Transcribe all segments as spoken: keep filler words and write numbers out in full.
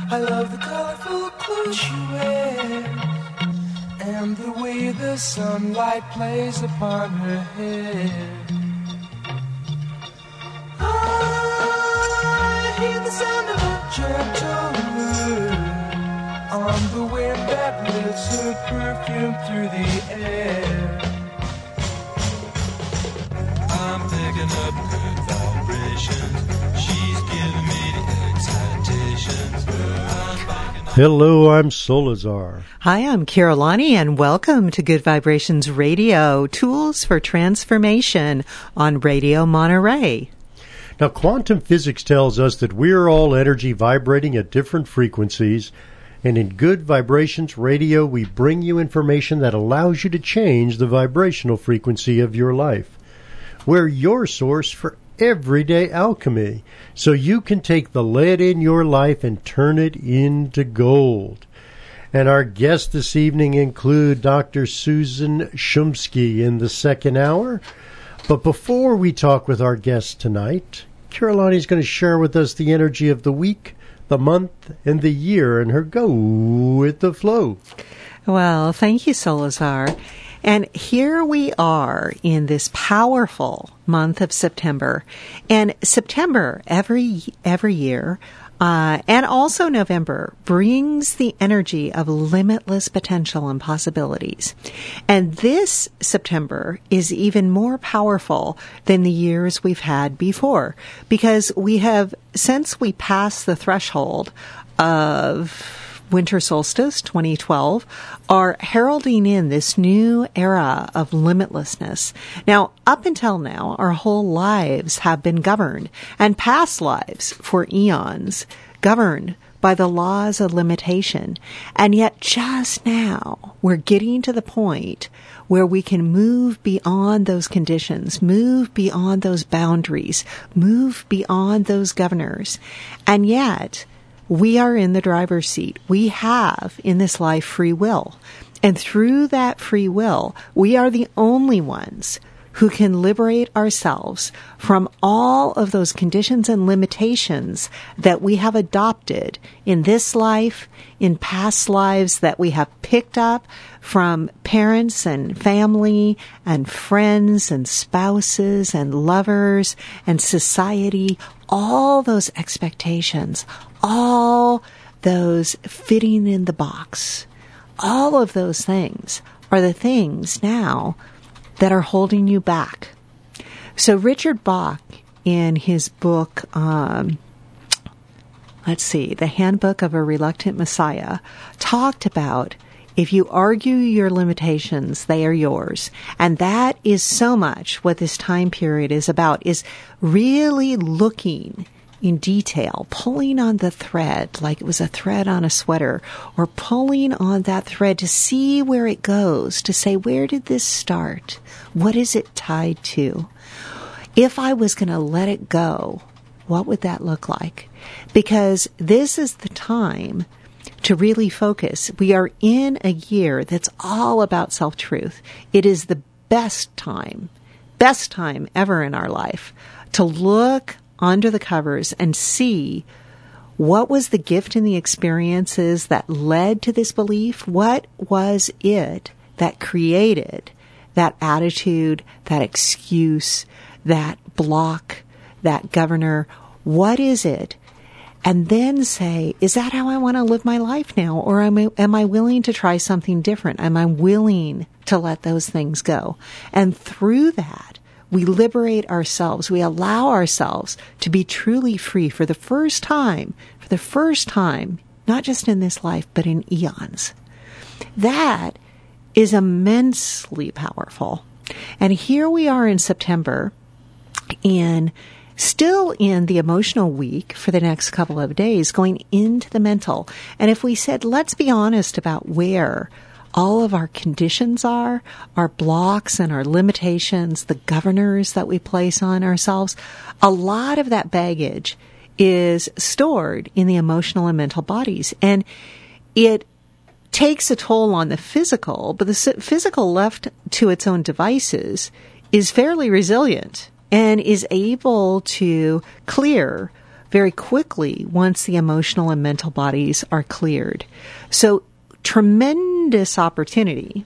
I love the colorful clothes she wears and the way the sunlight plays upon her hair. I hear the sound of a gentle word on the wind that lifts her perfume through the air. I'm picking up good vibrations. She's giving me the excitations. Hello, I'm Solazar. Hi, I'm Kirillani, and welcome to Good Vibrations Radio, Tools for Transformation on Radio Monterey. Now, quantum physics tells us that we're all energy vibrating at different frequencies, and in Good Vibrations Radio, we bring you information that allows you to change the vibrational frequency of your life. We're your source for everyday alchemy, so you can take the lead in your life and turn it into gold. And our guests this evening include Doctor Susan Shumsky in the second hour. But before we talk with our guests tonight, Kirillani is going to share with us the energy of the week, the month, and the year, and her go with the flow. Well, thank you, Solazar. And here we are in this powerful month of September. And September, every every year, uh, and also November, brings the energy of limitless potential and possibilities. And this September is even more powerful than the years we've had before, because we have, since we passed the threshold of Winter Solstice twenty twelve, are heralding in this new era of limitlessness. Now, up until now, our whole lives have been governed, and past lives for eons, governed by the laws of limitation. And yet just now, we're getting to the point where we can move beyond those conditions, move beyond those boundaries, move beyond those governors. And yet, we are in the driver's seat. We have, in this life, free will. And through that free will, we are the only ones who can liberate ourselves from all of those conditions and limitations that we have adopted in this life, in past lives that we have picked up from parents and family and friends and spouses and lovers and society, all those expectations, all those fitting in the box, all of those things are the things now that are holding you back. So Richard Bach, in his book, um, let's see, The Handbook of a Reluctant Messiah, talked about if you argue your limitations, they are yours. And that is so much what this time period is about, is really looking in detail, pulling on the thread like it was a thread on a sweater, or pulling on that thread to see where it goes, to say, where did this start? What is it tied to? If I was going to let it go, what would that look like? Because this is the time to really focus. We are in a year that's all about self-truth. It is the best time, best time ever in our life to look under the covers and see what was the gift and the experiences that led to this belief. What was it that created that attitude, that excuse, that block, that governor? What is it? And then say, is that how I want to live my life now? Or am I, am I willing to try something different? Am I willing to let those things go? And through that, we liberate ourselves. We allow ourselves to be truly free for the first time, for the first time, not just in this life, but in eons. That is immensely powerful. And here we are in September, in still in the emotional week for the next couple of days, going into the mental. And if we said, let's be honest about where all of our conditions are, our blocks and our limitations, the governors that we place on ourselves, a lot of that baggage is stored in the emotional and mental bodies. And it takes a toll on the physical, but the physical, left to its own devices, is fairly resilient and is able to clear very quickly once the emotional and mental bodies are cleared. So tremendous opportunity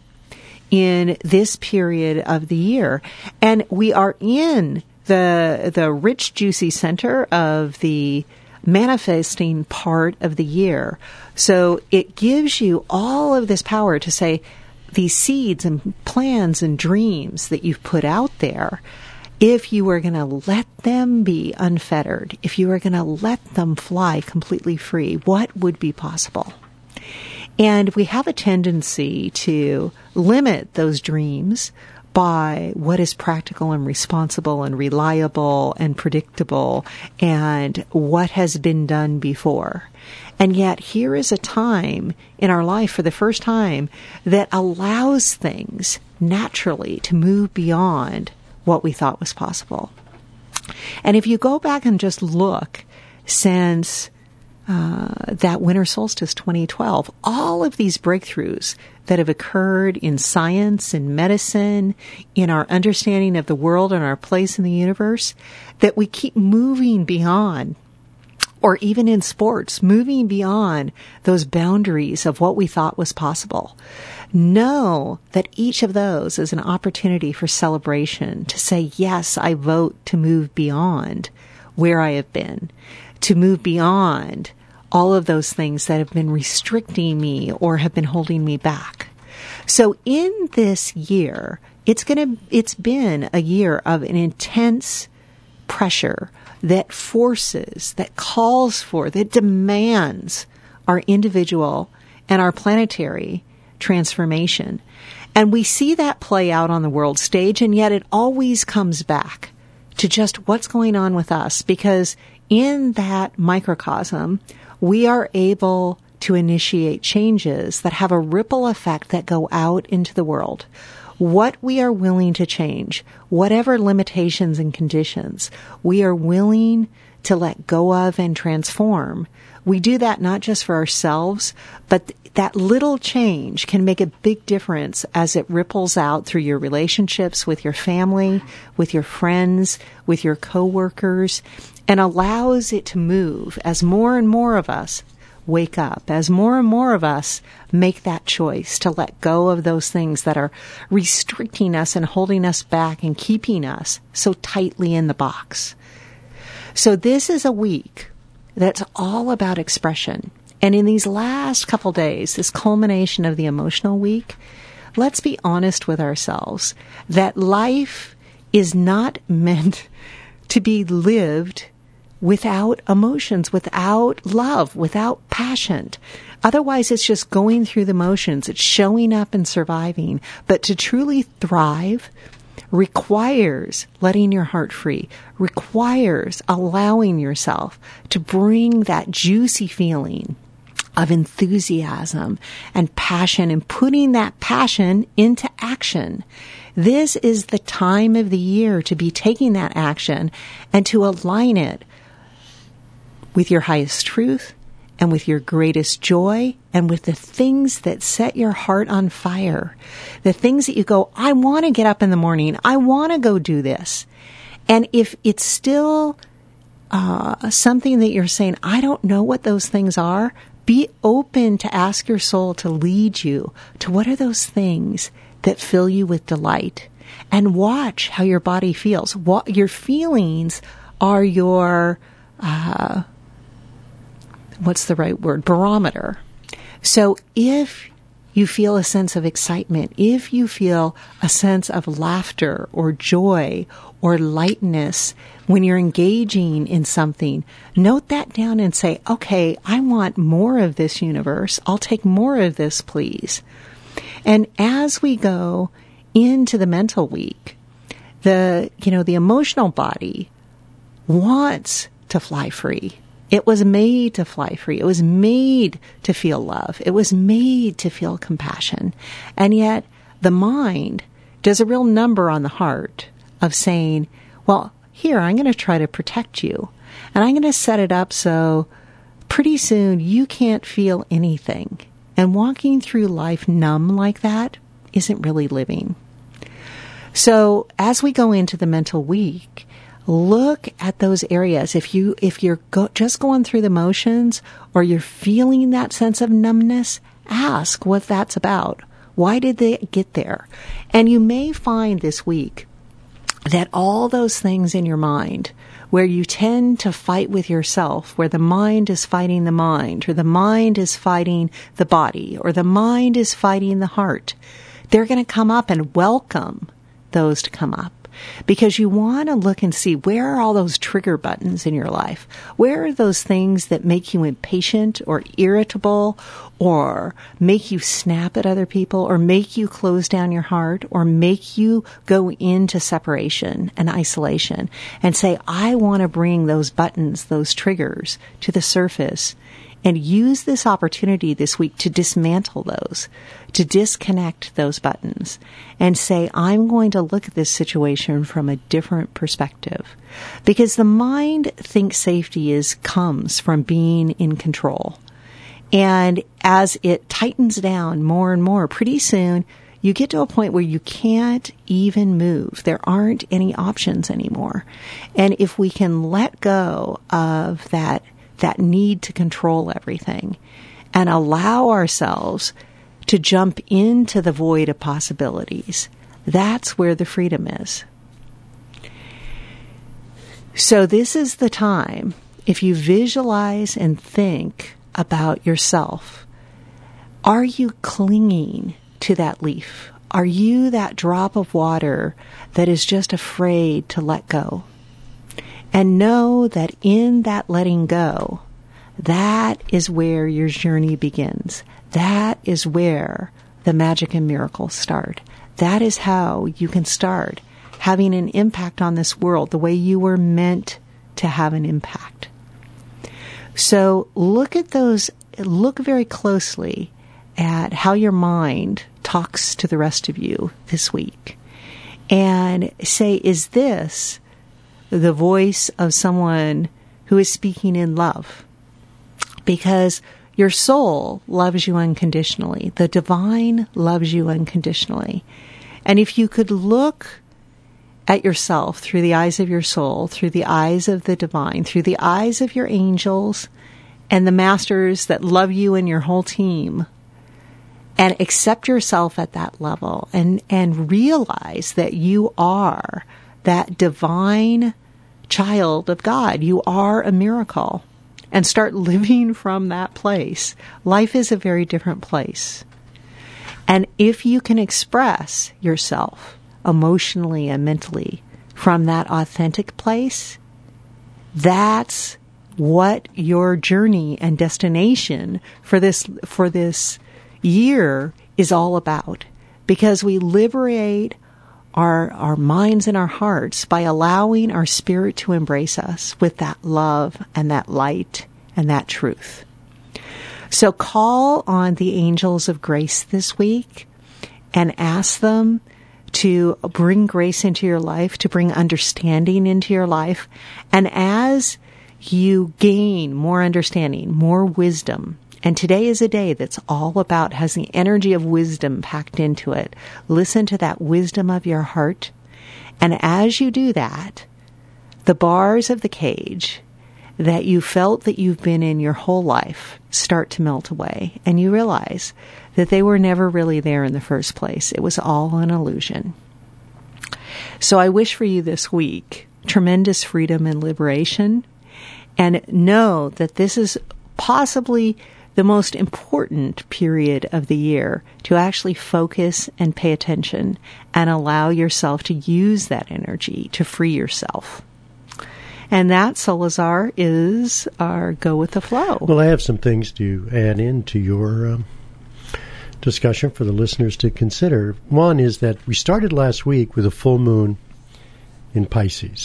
in this period of the year. And we are in the the rich, juicy center of the manifesting part of the year. So it gives you all of this power to say, these seeds and plans and dreams that you've put out there, if you were going to let them be unfettered, if you were going to let them fly completely free, what would be possible? And we have a tendency to limit those dreams by what is practical and responsible and reliable and predictable and what has been done before. And yet here is a time in our life for the first time that allows things naturally to move beyond what we thought was possible. And if you go back and just look since uh, that winter solstice twenty twelve, all of these breakthroughs that have occurred in science and medicine, in our understanding of the world and our place in the universe, that we keep moving beyond, or even in sports, moving beyond those boundaries of what we thought was possible. Know that each of those is an opportunity for celebration, to say, yes, I vote to move beyond where I have been, to move beyond all of those things that have been restricting me or have been holding me back. So in this year, it's going to, it's been a year of an intense pressure that forces, that calls for, that demands our individual and our planetary transformation. And we see that play out on the world stage, and yet it always comes back to just what's going on with us, because in that microcosm, we are able to initiate changes that have a ripple effect that go out into the world. What we are willing to change, whatever limitations and conditions we are willing to let go of and transform, we do that not just for ourselves, but that little change can make a big difference as it ripples out through your relationships with your family, with your friends, with your coworkers, and allows it to move as more and more of us wake up, as more and more of us make that choice to let go of those things that are restricting us and holding us back and keeping us so tightly in the box. So this is a week that's all about expression. And in these last couple days, this culmination of the emotional week, let's be honest with ourselves that life is not meant to be lived without emotions, without love, without passion. Otherwise, it's just going through the motions. It's showing up and surviving. But to truly thrive requires letting your heart free, requires allowing yourself to bring that juicy feeling of enthusiasm and passion and putting that passion into action. This is the time of the year to be taking that action and to align it with your highest truth and with your greatest joy and with the things that set your heart on fire. The things that you go, I want to get up in the morning. I want to go do this. And if it's still uh, something that you're saying, I don't know what those things are, be open to ask your soul to lead you to what are those things that fill you with delight, and watch how your body feels. What your feelings are your uh, what's the right word? Barometer. So if you feel a sense of excitement, if you feel a sense of laughter or joy or lightness when you're engaging in something, note that down and say, okay, I want more of this, universe. I'll take more of this, please. And as we go into the mental week, the, you know, the emotional body wants to fly free. It was made to fly free. It was made to feel love. It was made to feel compassion. And yet the mind does a real number on the heart of saying, well, here, I'm going to try to protect you. And I'm going to set it up so pretty soon you can't feel anything. And walking through life numb like that isn't really living. So as we go into the mental week, look at those areas. If you, if you're go, just going through the motions or you're feeling that sense of numbness, ask what that's about. Why did they get there? And you may find this week that all those things in your mind where you tend to fight with yourself, where the mind is fighting the mind, or the mind is fighting the body, or the mind is fighting the heart, they're going to come up, and welcome those to come up. Because you want to look and see, where are all those trigger buttons in your life? Where are those things that make you impatient or irritable or make you snap at other people or make you close down your heart or make you go into separation and isolation and say, I want to bring those buttons, those triggers to the surface, and use this opportunity this week to dismantle those, to disconnect those buttons, and say, I'm going to look at this situation from a different perspective. Because the mind thinks safety is comes from being in control. And as it tightens down more and more, pretty soon you get to a point where you can't even move. There aren't any options anymore. And if we can let go of that that need to control everything and allow ourselves to jump into the void of possibilities, that's where the freedom is. So this is the time, if you visualize and think about yourself, are you clinging to that leaf? Are you that drop of water that is just afraid to let go? And know that in that letting go, that is where your journey begins. That is where the magic and miracles start. That is how you can start having an impact on this world the way you were meant to have an impact. So look at those, look very closely at how your mind talks to the rest of you this week. And say, is this the voice of someone who is speaking in love? Because your soul loves you unconditionally. The divine loves you unconditionally. And if you could look at yourself through the eyes of your soul, through the eyes of the divine, through the eyes of your angels and the masters that love you and your whole team, and accept yourself at that level and, and realize that you are that divine child of God. You are a miracle. And start living from that place. Life is a very different place. And if you can express yourself emotionally and mentally from that authentic place, that's what your journey and destination for this for this year is all about. Because we liberate Our, our minds and our hearts by allowing our spirit to embrace us with that love and that light and that truth. So call on the angels of grace this week and ask them to bring grace into your life, to bring understanding into your life. And as you gain more understanding, more wisdom, and today is a day that's all about, has the energy of wisdom packed into it. Listen to that wisdom of your heart. And as you do that, the bars of the cage that you felt that you've been in your whole life start to melt away. And you realize that they were never really there in the first place. It was all an illusion. So I wish for you this week tremendous freedom and liberation. And know that this is possibly the most important period of the year to actually focus and pay attention and allow yourself to use that energy to free yourself. And that, Solazar, is our Go with the Flow. Well, I have some things to add into your um, discussion for the listeners to consider. One is that we started last week with a full moon in Pisces.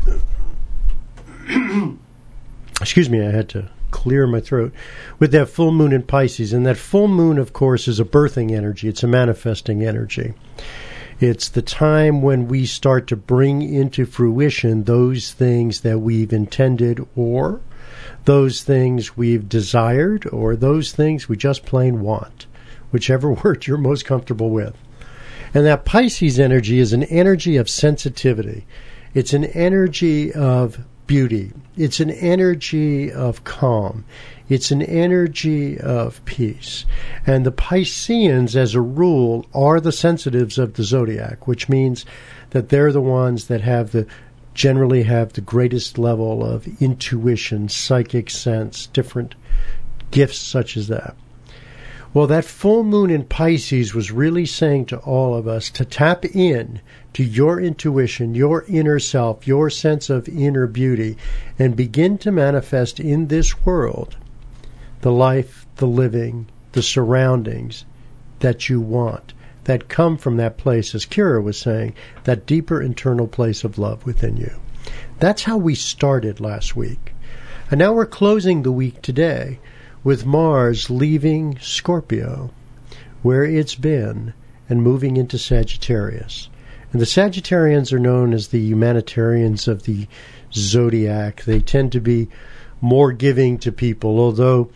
Excuse me, I had to clear my throat. With that full moon in Pisces. And that full moon, of course, is a birthing energy. It's a manifesting energy. It's the time when we start to bring into fruition those things that we've intended, or those things we've desired, or those things we just plain want, whichever word you're most comfortable with. And that Pisces energy is an energy of sensitivity. It's an energy of beauty. It's an energy of calm. It's an energy of peace. And the Pisceans, as a rule, are the sensitives of the zodiac, which means that they're the ones that have the generally have the greatest level of intuition, psychic sense, different gifts such as that. Well, that full moon in Pisces was really saying to all of us to tap in to your intuition, your inner self, your sense of inner beauty, and begin to manifest in this world the life, the living, the surroundings that you want, that come from that place, as Kira was saying, that deeper internal place of love within you. That's how we started last week. And now we're closing the week today with Mars leaving Scorpio, where it's been, and moving into Sagittarius. And the Sagittarians are known as the humanitarians of the zodiac. They tend to be more giving to people, although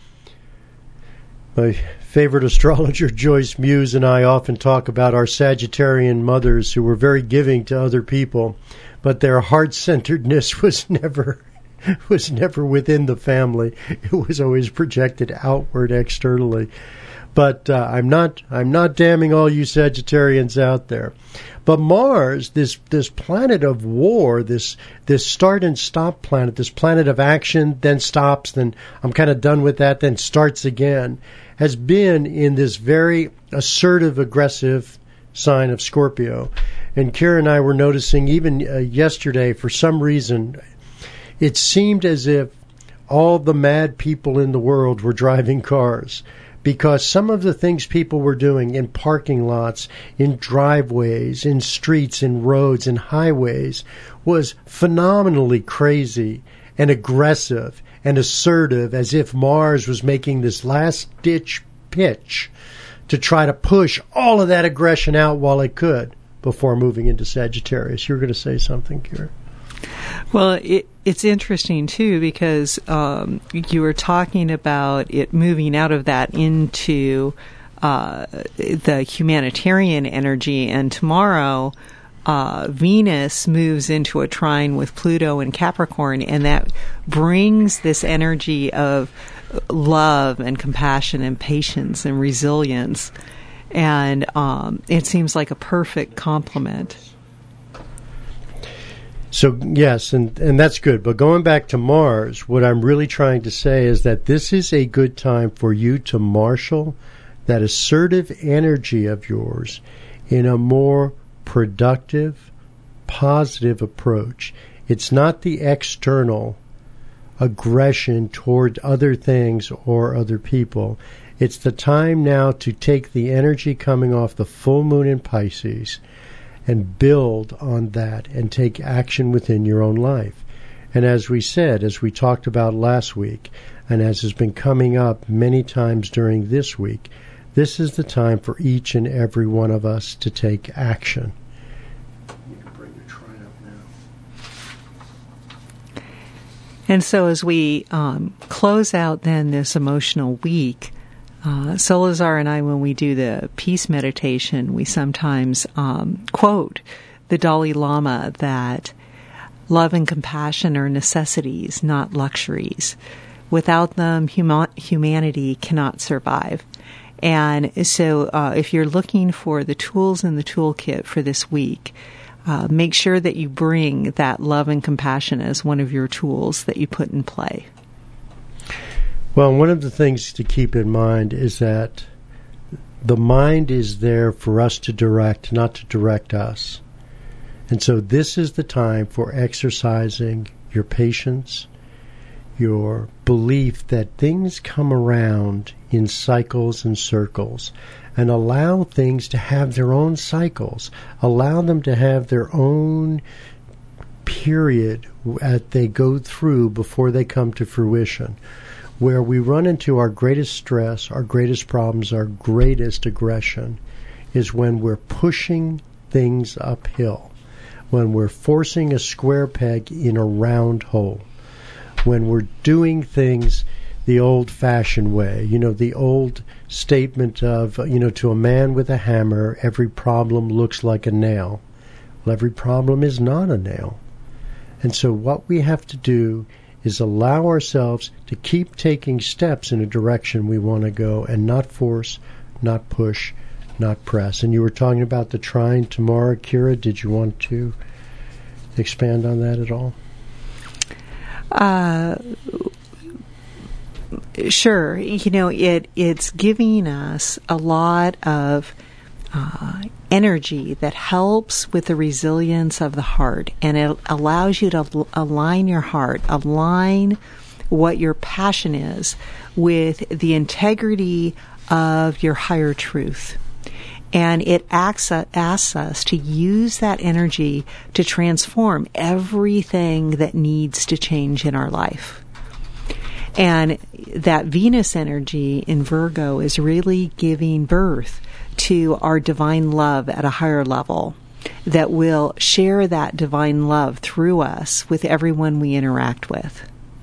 my favorite astrologer, Joyce Muse, and I often talk about our Sagittarian mothers who were very giving to other people, but their heart-centeredness was never was never within the family. It was always projected outward externally. But uh, I'm not I'm not damning all you Sagittarians out there. But Mars, this this planet of war, this this start and stop planet, this planet of action, then stops, then I'm kind of done with that, then starts again, has been in this very assertive, aggressive sign of Scorpio. And Kira and I were noticing even uh, yesterday, for some reason, it seemed as if all the mad people in the world were driving cars, because some of the things people were doing in parking lots, in driveways, in streets, in roads, in highways was phenomenally crazy and aggressive and assertive, as if Mars was making this last-ditch pitch to try to push all of that aggression out while it could before moving into Sagittarius. You were going to say something, Kira? Well, it, it's interesting, too, because um, you were talking about it moving out of that into uh, the humanitarian energy, and tomorrow uh, Venus moves into a trine with Pluto and Capricorn, and that brings this energy of love and compassion and patience and resilience, and um, it seems like a perfect complement. So, yes, and, and that's good. But going back to Mars, what I'm really trying to say is that this is a good time for you to marshal that assertive energy of yours in a more productive, positive approach. It's not the external aggression toward other things or other people. It's the time now to take the energy coming off the full moon in Pisces and build on that and take action within your own life. And as we said, as we talked about last week, and as has been coming up many times during this week, this is the time for each and every one of us to take action. You can bring your trine up now. And so as we um, close out then this emotional week, Uh, Solazar and I, when we do the peace meditation, we sometimes um, quote the Dalai Lama that love and compassion are necessities, not luxuries. Without them, huma- humanity cannot survive. And so uh, if you're looking for the tools in the toolkit for this week, uh, make sure that you bring that love and compassion as one of your tools that you put in play. Well, one of the things to keep in mind is that the mind is there for us to direct, not to direct us. And so this is the time for exercising your patience, your belief that things come around in cycles and circles, and allow things to have their own cycles. Allow them to have their own period that they go through before they come to fruition. Where we run into our greatest stress, our greatest problems, our greatest aggression is when we're pushing things uphill, when we're forcing a square peg in a round hole, when we're doing things the old-fashioned way. You know, the old statement of, you know, to a man with a hammer, every problem looks like a nail. Well, every problem is not a nail. And so what we have to do is allow ourselves to keep taking steps in a direction we want to go and not force, not push, not press. And you were talking about the trine tomorrow, Kira. Did you want to expand on that at all? Uh, sure. You know, it it's giving us a lot of uh, energy that helps with the resilience of the heart, and it allows you to al- align your heart, align what your passion is with the integrity of your higher truth. And it asks, asks us to use that energy to transform everything that needs to change in our life. And that Venus energy in Virgo is really giving birth to our divine love at a higher level that will share that divine love through us with everyone we interact with.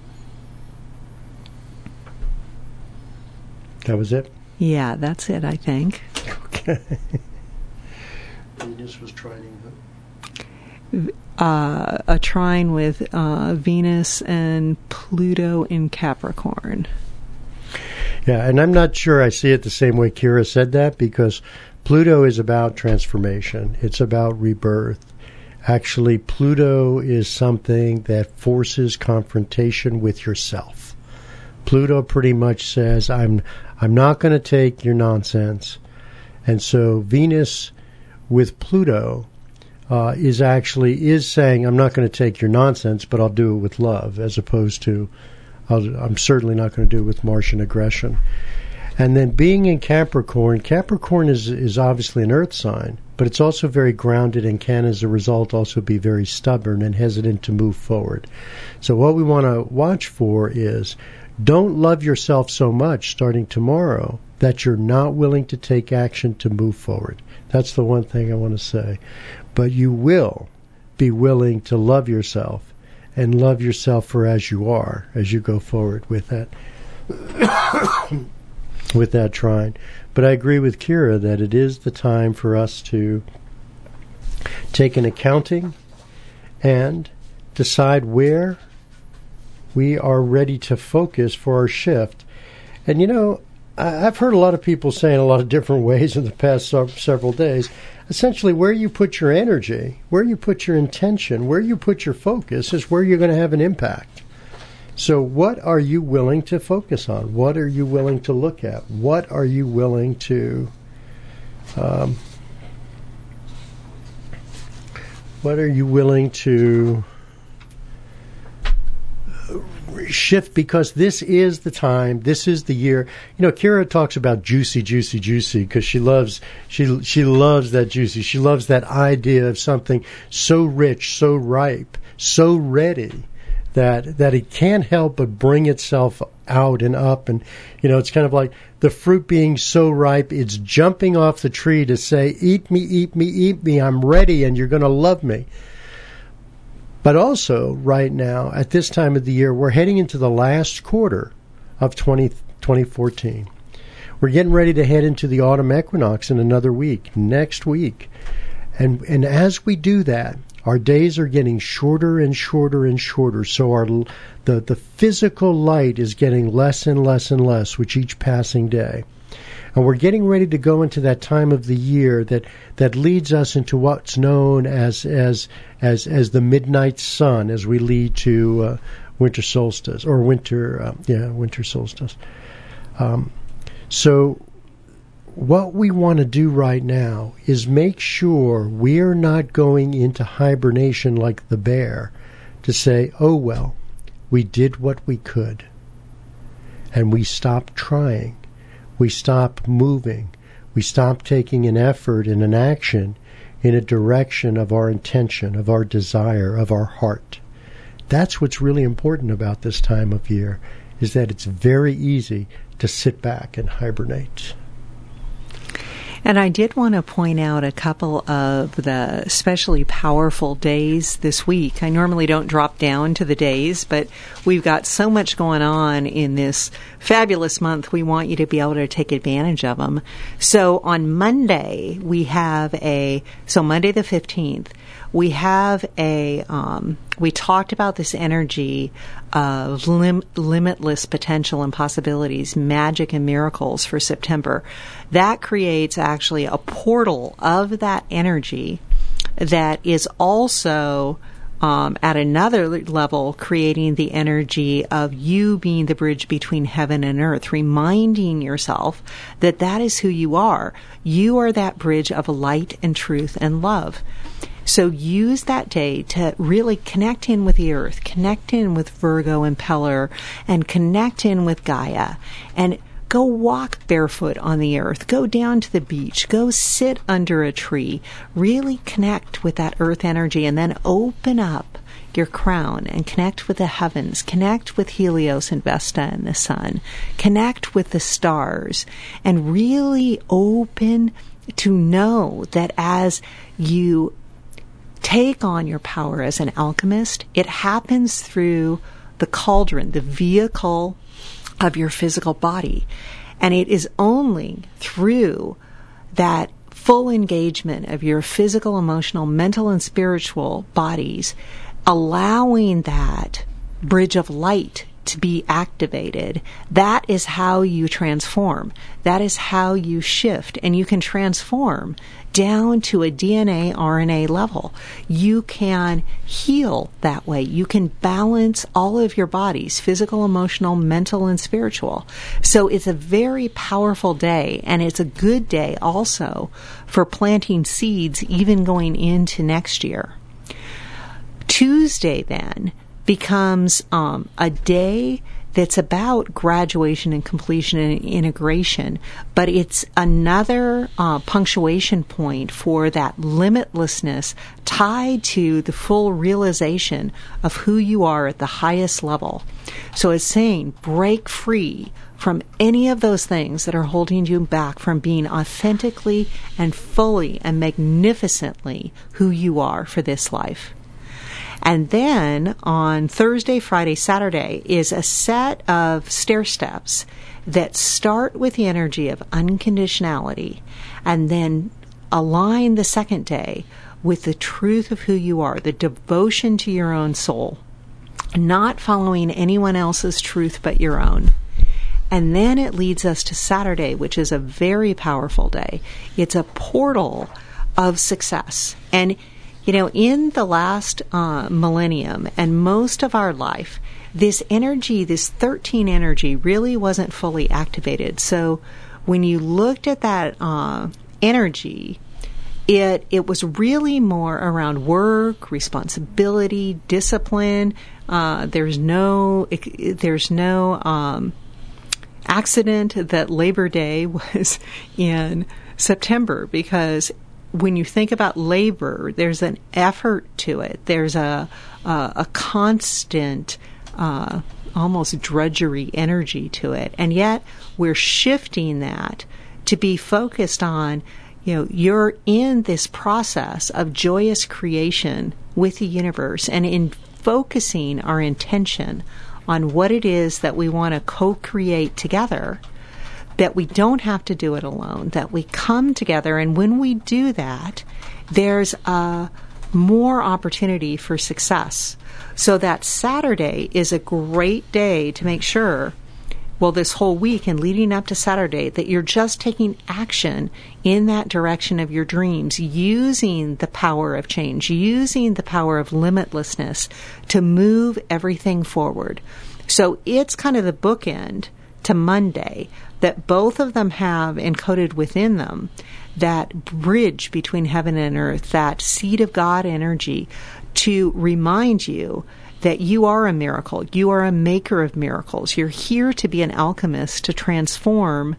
That was it? Yeah, that's it, I think. Okay. Venus was trining who? Uh, a trine with uh, Venus and Pluto in Capricorn. Yeah, and I'm not sure I see it the same way Kira said that, because Pluto is about transformation. It's about rebirth. Actually, Pluto is something that forces confrontation with yourself. Pluto pretty much says, I'm I'm not going to take your nonsense. And so Venus with Pluto uh, is actually is saying, I'm not going to take your nonsense, but I'll do it with love, as opposed to, I'll, I'm certainly not going to do it with Martian aggression. And then being in Capricorn, Capricorn is, is obviously an earth sign, but it's also very grounded and can, as a result, also be very stubborn and hesitant to move forward. So what we want to watch for is, don't love yourself so much starting tomorrow that you're not willing to take action to move forward. That's the one thing I want to say. But you will be willing to love yourself and love yourself for as you are as you go forward with that with that trine. But I agree with Kira that it is the time for us to take an accounting and decide where we are ready to focus for our shift. And, you know, I've heard a lot of people say in a lot of different ways in the past several days, essentially where you put your energy, where you put your intention, where you put your focus is where you're going to have an impact. So what are you willing to focus on? What are you willing to look at? What are you willing to... Um, what are you willing to... shift, because this is the time, this is the year. You know, Kira talks about juicy, juicy, juicy because she loves she she loves that juicy. She loves that idea of something so rich, so ripe, so ready that that it can't help but bring itself out and up. And you know, it's kind of like the fruit being so ripe, it's jumping off the tree to say, "Eat me, eat me, eat me. I'm ready, and you're going to love me." But also, right now, at this time of the year, we're heading into the last quarter of twenty fourteen. We're getting ready to head into the autumn equinox in another week, next week. And and as we do that, our days are getting shorter and shorter and shorter. So our the, the physical light is getting less and less and less with each passing day. And we're getting ready to go into that time of the year that, that leads us into what's known as as as as the midnight sun, as we lead to uh, winter solstice or winter uh, yeah winter solstice. Um, so what we want to do right now is make sure we're not going into hibernation like the bear to say, oh well, we did what we could, and we stopped trying. We stop moving. We stop taking an effort and an action in a direction of our intention, of our desire, of our heart. That's what's really important about this time of year, is that it's very easy to sit back and hibernate. And I did want to point out a couple of the especially powerful days this week. I normally don't drop down to the days, but we've got so much going on in this fabulous month. We want you to be able to take advantage of them. So on Monday, we have a, so Monday the fifteenth, we have a, um, we talked about this energy of lim- limitless potential and possibilities, magic and miracles for September. That creates actually a portal of that energy that is also Um, at another level, creating the energy of you being the bridge between heaven and earth, reminding yourself that that is who you are. You are that bridge of light and truth and love. So use that day to really connect in with the earth, connect in with Virgo and Peller, and connect in with Gaia. And go walk barefoot on the earth. Go down to the beach. Go sit under a tree. Really connect with that earth energy, and then open up your crown and connect with the heavens. Connect with Helios and Vesta and the sun. Connect with the stars, and really open to know that as you take on your power as an alchemist, it happens through the cauldron, the vehicle of your physical body. And it is only through that full engagement of your physical, emotional, mental, and spiritual bodies, allowing that bridge of light to be activated. That is how you transform. That is how you shift. And you can transform down to a D N A, R N A level. You can heal that way. You can balance all of your bodies, physical, emotional, mental, and spiritual. So it's a very powerful day, and it's a good day also for planting seeds even going into next year. Tuesday then becomes um, a day that's about graduation and completion and integration, but it's another uh, punctuation point for that limitlessness tied to the full realization of who you are at the highest level. So it's saying break free from any of those things that are holding you back from being authentically and fully and magnificently who you are for this life. And then on Thursday, Friday, Saturday is a set of stair steps that start with the energy of unconditionality and then align the second day with the truth of who you are, the devotion to your own soul, not following anyone else's truth but your own. And then it leads us to Saturday, which is a very powerful day. It's a portal of success. And you know, in the last uh, millennium and most of our life, this energy, this thirteen energy, really wasn't fully activated. So when you looked at that uh, energy, it it was really more around work, responsibility, discipline. Uh, there's no there's no um, accident that Labor Day was in September, because when you think about labor, there's an effort to it. There's a a, a constant, uh, almost drudgery energy to it. And yet we're shifting that to be focused on, you know, you're in this process of joyous creation with the universe, and in focusing our intention on what it is that we want to co-create together, that we don't have to do it alone, that we come together. And when we do that, there's uh, more opportunity for success. So that Saturday is a great day to make sure, well, this whole week and leading up to Saturday, that you're just taking action in that direction of your dreams, using the power of change, using the power of limitlessness to move everything forward. So it's kind of the bookend to Monday, that both of them have encoded within them that bridge between heaven and earth, that seed of God energy, to remind you that you are a miracle. You are a maker of miracles. You're here to be an alchemist, to transform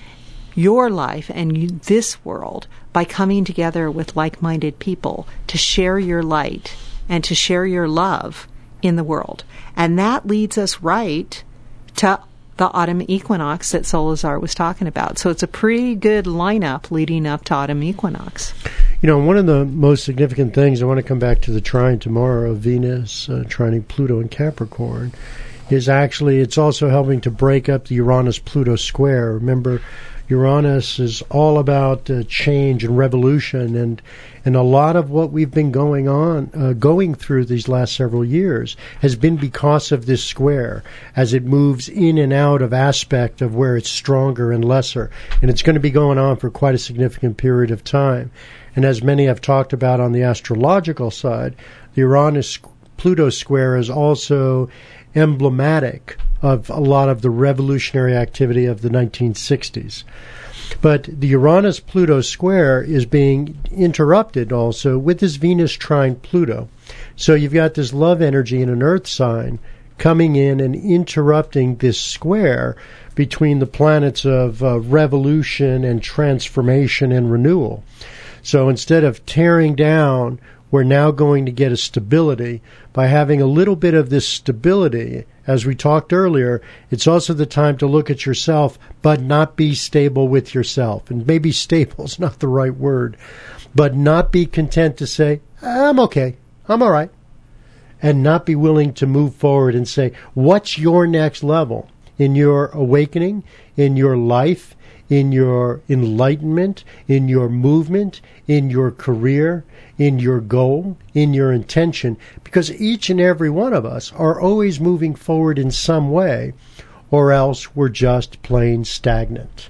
your life and you, this world, by coming together with like-minded people to share your light and to share your love in the world. And that leads us right to the autumn equinox that Solazar was talking about. So it's a pretty good lineup leading up to autumn equinox. You know, one of the most significant things, I want to come back to the trine tomorrow of Venus uh, trining Pluto in Capricorn, is actually it's also helping to break up the Uranus-Pluto square. Remember, Uranus is all about uh, change and revolution, and and a lot of what we've been going on, uh, going through these last several years has been because of this square, as it moves in and out of aspect of where it's stronger and lesser, and it's going to be going on for quite a significant period of time. And as many have talked about on the astrological side, the Uranus-Pluto square is also emblematic of a lot of the revolutionary activity of the nineteen sixties. But the Uranus-Pluto square is being interrupted also with this Venus trine Pluto. So you've got this love energy in an earth sign coming in and interrupting this square between the planets of uh, revolution and transformation and renewal. So instead of tearing down, we're now going to get a stability. By having a little bit of this stability, as we talked earlier, it's also the time to look at yourself, but not be stable with yourself. And maybe stable is not the right word, but not be content to say, I'm okay, I'm all right, and not be willing to move forward and say, what's your next level in your awakening, in your life, in your enlightenment, in your movement, in your career, in your goal, in your intention, because each and every one of us are always moving forward in some way, or else we're just plain stagnant.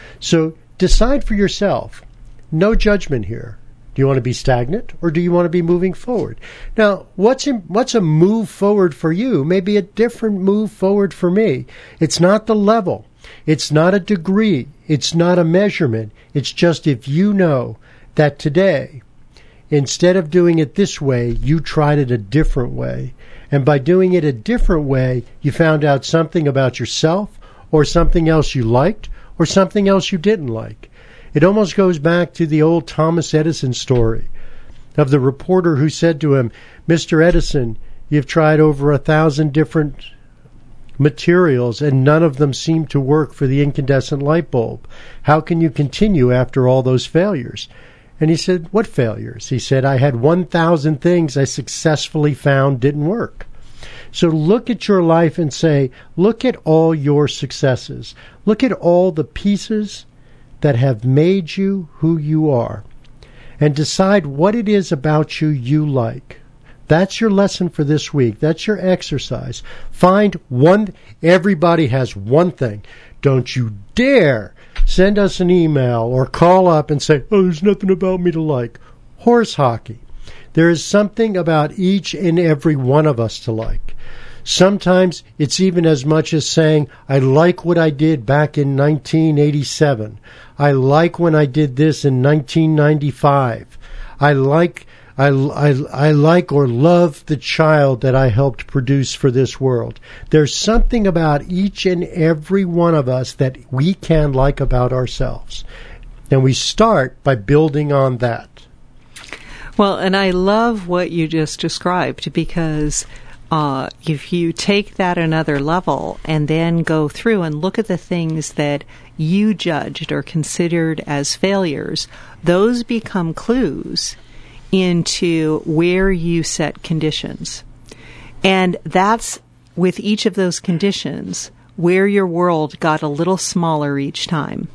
So decide for yourself. No judgment here. Do you want to be stagnant, or do you want to be moving forward? Now, what's in, what's a move forward for you may be a different move forward for me. It's not the level. It's not a degree. It's not a measurement. It's just if you know that today, instead of doing it this way, you tried it a different way. And by doing it a different way, you found out something about yourself, or something else you liked, or something else you didn't like. It almost goes back to the old Thomas Edison story of the reporter who said to him, Mister Edison, you've tried over a thousand different materials and none of them seem to work for the incandescent light bulb. How can you continue after all those failures? And he said, what failures? He said, I had one thousand things I successfully found didn't work. So look at your life and say, look at all your successes. Look at all the pieces that have made you who you are, and decide what it is about you you like. That's your lesson for this week. That's your exercise. Find one. Everybody has one thing. Don't you dare send us an email or call up and say, oh, there's nothing about me to like. Horse hockey. There is something about each and every one of us to like. Sometimes it's even as much as saying, I like what I did back in nineteen eighty-seven. I like when I did this in nineteen ninety-five. I like, I, I, I like or love the child that I helped produce for this world. There's something about each and every one of us that we can like about ourselves. And we start by building on that. Well, and I love what you just described, because Uh, if you take that another level and then go through and look at the things that you judged or considered as failures, those become clues into where you set conditions. And that's, with each of those conditions, where your world got a little smaller each time.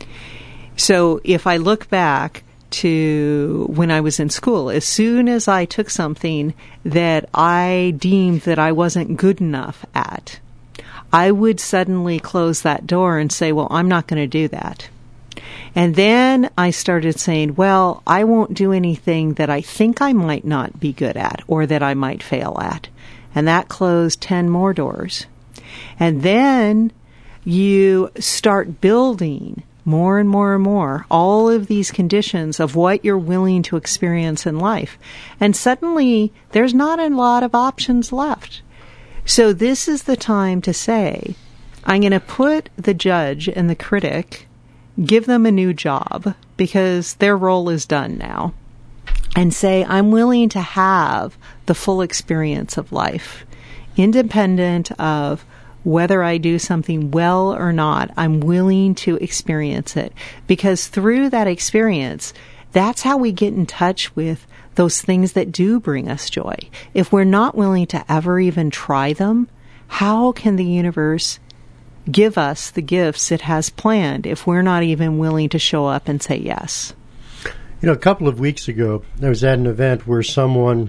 So if I look back to when I was in school, as soon as I took something that I deemed that I wasn't good enough at, I would suddenly close that door and say, well, I'm not going to do that. And then I started saying, well, I won't do anything that I think I might not be good at or that I might fail at. And that closed ten more doors. And then you start building more and more and more, all of these conditions of what you're willing to experience in life. And suddenly, there's not a lot of options left. So this is the time to say, I'm going to put the judge and the critic, give them a new job, because their role is done now, and say, I'm willing to have the full experience of life, independent of whether I do something well or not. I'm willing to experience it, because through that experience, that's how we get in touch with those things that do bring us joy. If we're not willing to ever even try them, how can the universe give us the gifts it has planned if we're not even willing to show up and say yes? You know, a couple of weeks ago, I was at an event where someone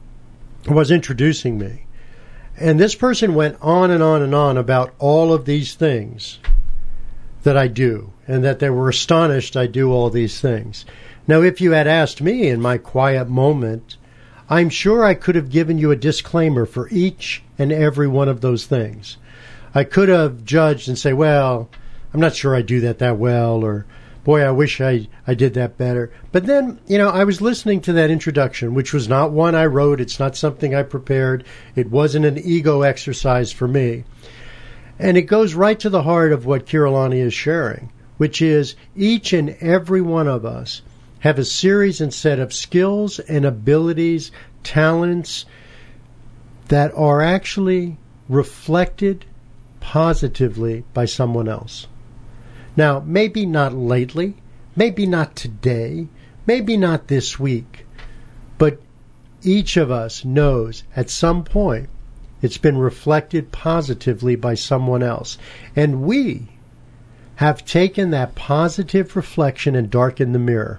was introducing me. And this person went on and on and on about all of these things that I do, and that they were astonished I do all these things. Now, if you had asked me in my quiet moment, I'm sure I could have given you a disclaimer for each and every one of those things. I could have judged and say, well, I'm not sure I do that that well, or boy, I wish I, I did that better. But then, you know, I was listening to that introduction, which was not one I wrote. It's not something I prepared. It wasn't an ego exercise for me. And it goes right to the heart of what Kiralani is sharing, which is each and every one of us have a series and set of skills and abilities, talents that are actually reflected positively by someone else. Now, maybe not lately, maybe not today, maybe not this week, but each of us knows at some point it's been reflected positively by someone else. And we have taken that positive reflection and darkened the mirror,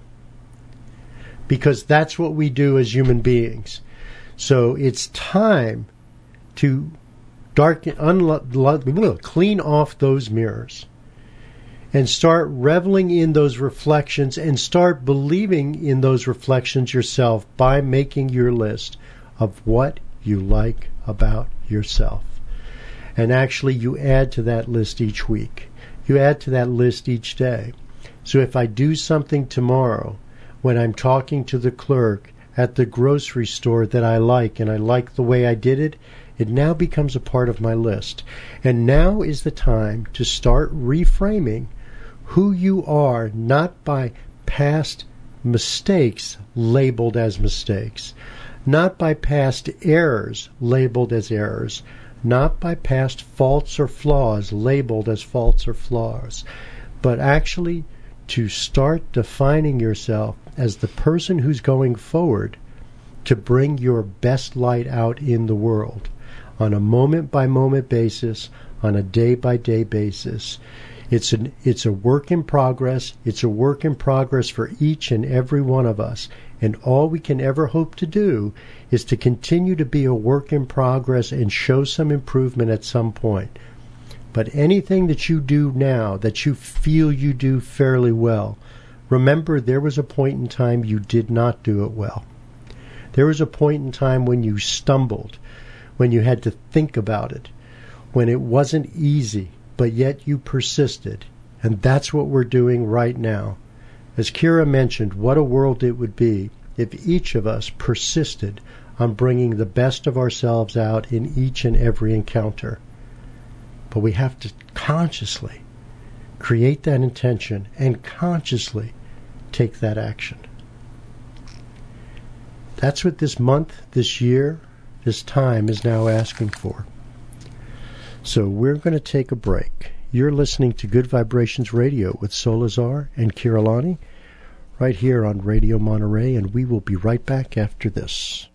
because that's what we do as human beings. So it's time to darken, unlo- clean off those mirrors and start reveling in those reflections and start believing in those reflections yourself by making your list of what you like about yourself. And actually, you add to that list each week. You add to that list each day. So if I do something tomorrow when I'm talking to the clerk at the grocery store that I like, and I like the way I did it, it now becomes a part of my list. And now is the time to start reframing who you are, not by past mistakes labeled as mistakes, not by past errors labeled as errors, not by past faults or flaws labeled as faults or flaws, but actually to start defining yourself as the person who's going forward to bring your best light out in the world on a moment-by-moment basis, on a day-by-day basis. It's an it's a work in progress. It's a work in progress for each and every one of us. And all we can ever hope to do is to continue to be a work in progress and show some improvement at some point. But anything that you do now that you feel you do fairly well, remember there was a point in time you did not do it well. There was a point in time when you stumbled, when you had to think about it, when it wasn't easy, but yet you persisted. And that's what we're doing right now. As Kira mentioned, what a world it would be if each of us persisted on bringing the best of ourselves out in each and every encounter. But we have to consciously create that intention and consciously take that action. That's what this month, this year, this time is now asking for. So we're going to take a break. You're listening to Good Vibrations Radio with Solazar and Kiralani right here on Radio Monterey, and we will be right back after this.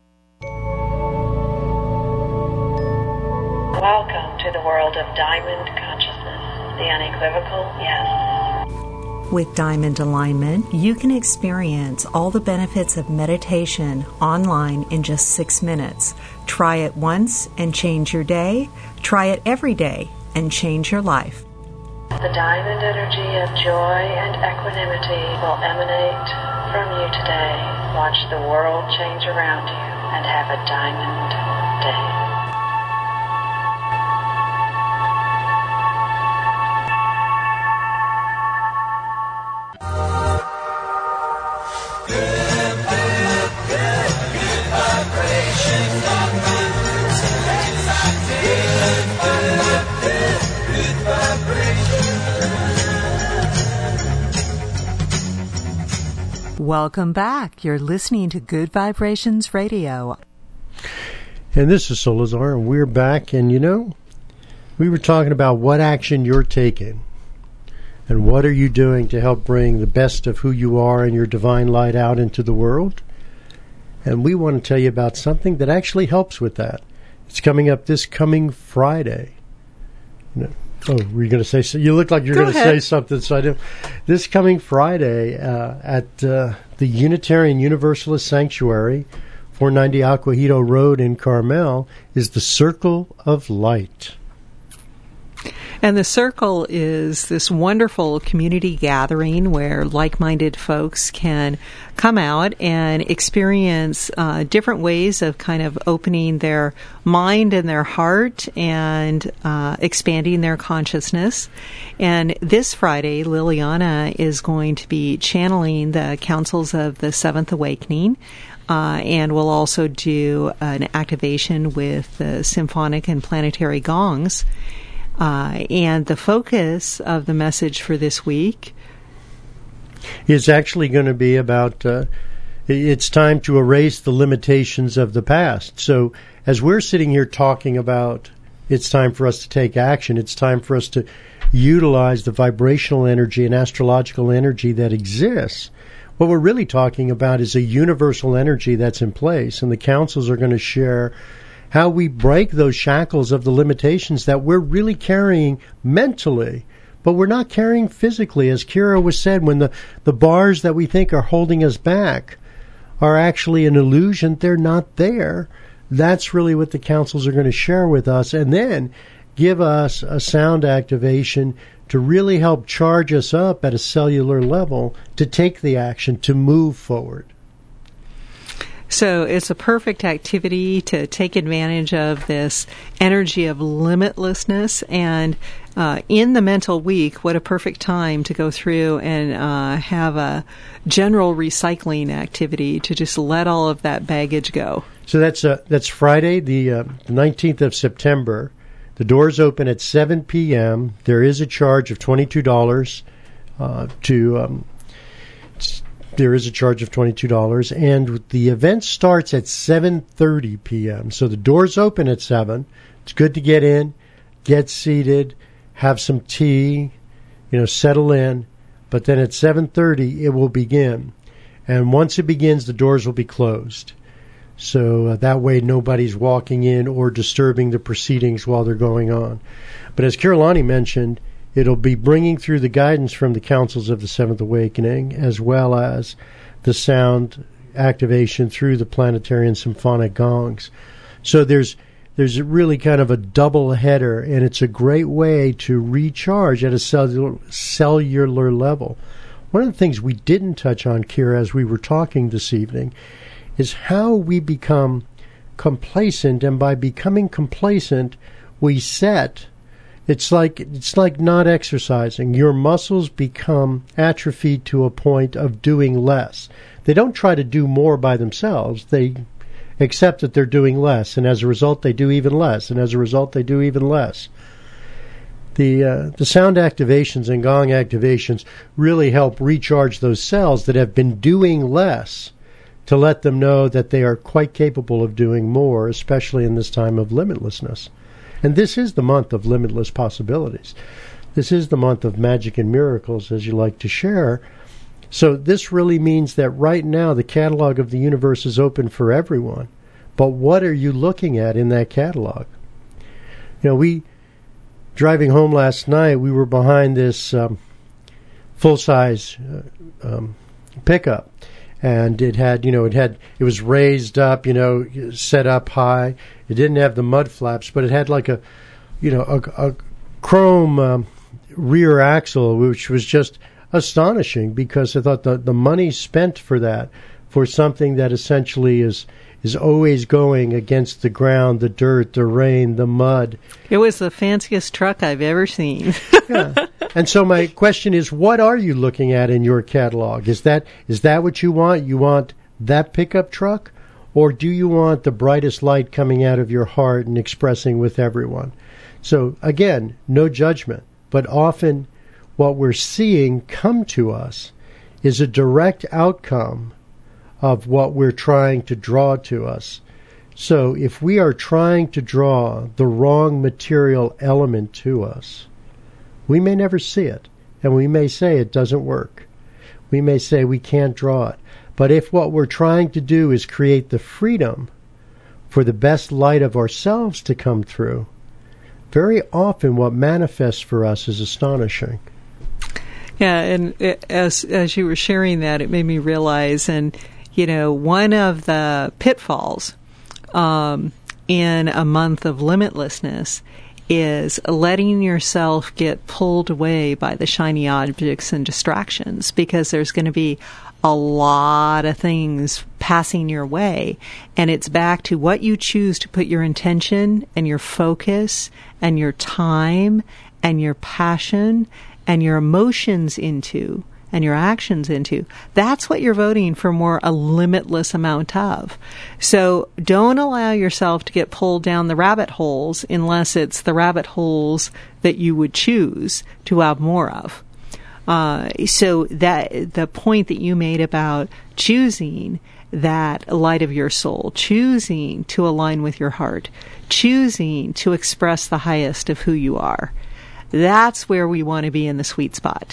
Welcome to the world of Diamond Consciousness, the unequivocal yes. With Diamond Alignment, you can experience all the benefits of meditation online in just six minutes. Try it once and change your day. Try it every day and change your life. The diamond energy of joy and equanimity will emanate from you today. Watch the world change around you and have a diamond day. Welcome back. You're listening to Good Vibrations Radio. And this is Solazar, and we're back. And you know, we were talking about what action you're taking and what are you doing to help bring the best of who you are and your divine light out into the world. And we want to tell you about something that actually helps with that. It's coming up this coming Friday. You know, Oh, were you going to say so? You look like you're going to say something, so I do. This coming Friday uh, at uh, the Unitarian Universalist Sanctuary, four ninety Aquajito Road in Carmel, is the Circle of Light. And the Circle is this wonderful community gathering where like-minded folks can come out and experience uh, different ways of kind of opening their mind and their heart and uh, expanding their consciousness. And this Friday, Liliana is going to be channeling the councils of the Seventh Awakening. Uh, and we'll also do an activation with the symphonic and planetary gongs. Uh, and the focus of the message for this week is actually going to be about uh, it's time to erase the limitations of the past. So as we're sitting here talking about it's time for us to take action, it's time for us to utilize the vibrational energy and astrological energy that exists. What we're really talking about is a universal energy that's in place, and the councils are going to share how we break those shackles of the limitations that we're really carrying mentally, but we're not carrying physically. As Kira was said, when the, the bars that we think are holding us back are actually an illusion, they're not there. That's really what the councils are going to share with us, and then give us a sound activation to really help charge us up at a cellular level to take the action, to move forward. So it's a perfect activity to take advantage of this energy of limitlessness. And uh, in the mental week, what a perfect time to go through and uh, have a general recycling activity to just let all of that baggage go. So that's uh, that's Friday, the uh, nineteenth of September. The doors open at seven p.m. There is a charge of twenty-two dollars uh, to... Um, There is a charge of twenty-two dollars, and the event starts at seven thirty p.m. So the doors open at seven. It's good to get in, get seated, have some tea, you know, settle in. But then at seven thirty, it will begin. And once it begins, the doors will be closed. So uh, that way nobody's walking in or disturbing the proceedings while they're going on. But as Kirillani mentioned, it'll be bringing through the guidance from the councils of the Seventh Awakening, as well as the sound activation through the planetary and symphonic gongs. So there's there's really kind of a double header, and it's a great way to recharge at a cellular, cellular level. One of the things we didn't touch on, Kira, as we were talking this evening, is how we become complacent, and by becoming complacent, we set... It's like it's like not exercising. Your muscles become atrophied to a point of doing less. They don't try to do more by themselves. They accept that they're doing less, and as a result, they do even less, and as a result, they do even less. The uh, the sound activations and gong activations really help recharge those cells that have been doing less, to let them know that they are quite capable of doing more, especially in this time of limitlessness. And this is the month of limitless possibilities. This is the month of magic and miracles, as you like to share. So this really means that right now the catalog of the universe is open for everyone. But what are you looking at in that catalog? You know, we, driving home last night, we were behind this um, full-size uh, um, pickup. And it had, you know, it had, it was raised up, you know, set up high. It didn't have the mud flaps, but it had like a, you know, a, a chrome um, rear axle, which was just astonishing, because I thought the, the money spent for that, for something that essentially is is always going against the ground, the dirt, the rain, the mud. It was the fanciest truck I've ever seen. Yeah. And so my question is, what are you looking at in your catalog? Is that is that what you want? You want that pickup truck? Or do you want the brightest light coming out of your heart and expressing with everyone? So again, no judgment. But often what we're seeing come to us is a direct outcome of what we're trying to draw to us. So if we are trying to draw the wrong material element to us, we may never see it, and we may say it doesn't work. We may say we can't draw it. But if what we're trying to do is create the freedom for the best light of ourselves to come through, very often what manifests for us is astonishing. Yeah, and it, as as you were sharing that, it made me realize, and you know, one of the pitfalls um, in a month of limitlessness is letting yourself get pulled away by the shiny objects and distractions, because there's going to be a lot of things passing your way. And it's back to what you choose to put your intention and your focus and your time and your passion and your emotions into and your actions into. That's what you're voting for more a limitless amount of. So don't allow yourself to get pulled down the rabbit holes unless it's the rabbit holes that you would choose to have more of. Uh, so that the point that you made about choosing that light of your soul, choosing to align with your heart, choosing to express the highest of who you are, that's where we want to be in the sweet spot.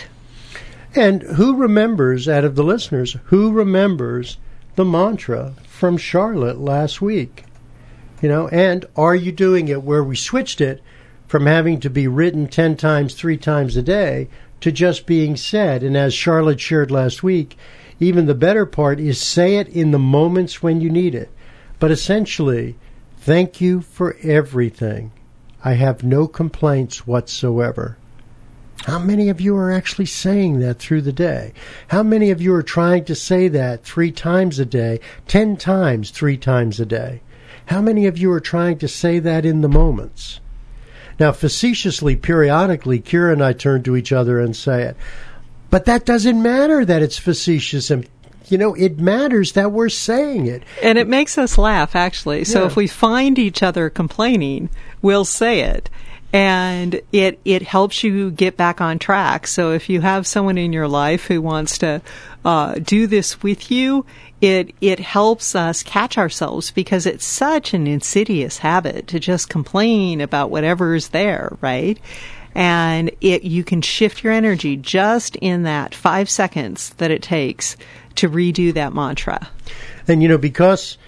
And who remembers, out of the listeners, who remembers the mantra from Charlotte last week? You know, and are you doing it where we switched it from having to be written ten times, three times a day to just being said? And as Charlotte shared last week, even the better part is say it in the moments when you need it. But essentially, thank you for everything. I have no complaints whatsoever. How many of you are actually saying that through the day? How many of you are trying to say that three times a day, ten times three times a day? How many of you are trying to say that in the moments? Now, facetiously, periodically, Kira and I turn to each other and say it. But that doesn't matter that it's facetious. And, you know, it matters that we're saying it. And it makes us laugh, actually. So Yeah. if we find each other complaining, we'll say it. And it, it helps you get back on track. So if you have someone in your life who wants to uh, do this with you, it it helps us catch ourselves, because it's such an insidious habit to just complain about whatever's there, right? And it you can shift your energy just in that five seconds that it takes to redo that mantra. And, you know, because...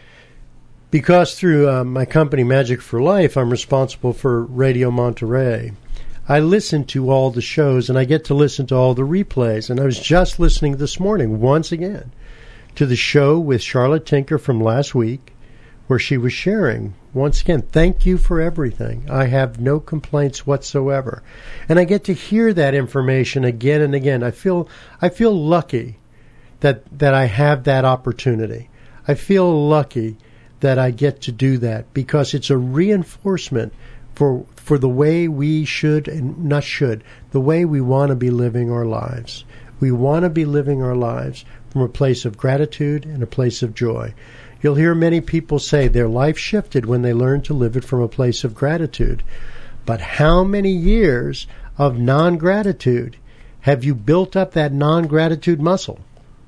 Because through uh, my company, Magic for Life, I'm responsible for Radio Monterey. I listen to all the shows, and I get to listen to all the replays. And I was just listening this morning, once again, to the show with Charlotte Tinker from last week, where she was sharing, once again, thank you for everything. I have no complaints whatsoever. And I get to hear that information again and again. I feel I feel lucky that that I have that opportunity. I feel lucky that I get to do that, because it's a reinforcement for for the way we should, and not should, the way we want to be living our lives. We want to be living our lives from a place of gratitude and a place of joy. You'll hear many people say their life shifted when they learned to live it from a place of gratitude. But how many years of non-gratitude have you built up that non-gratitude muscle?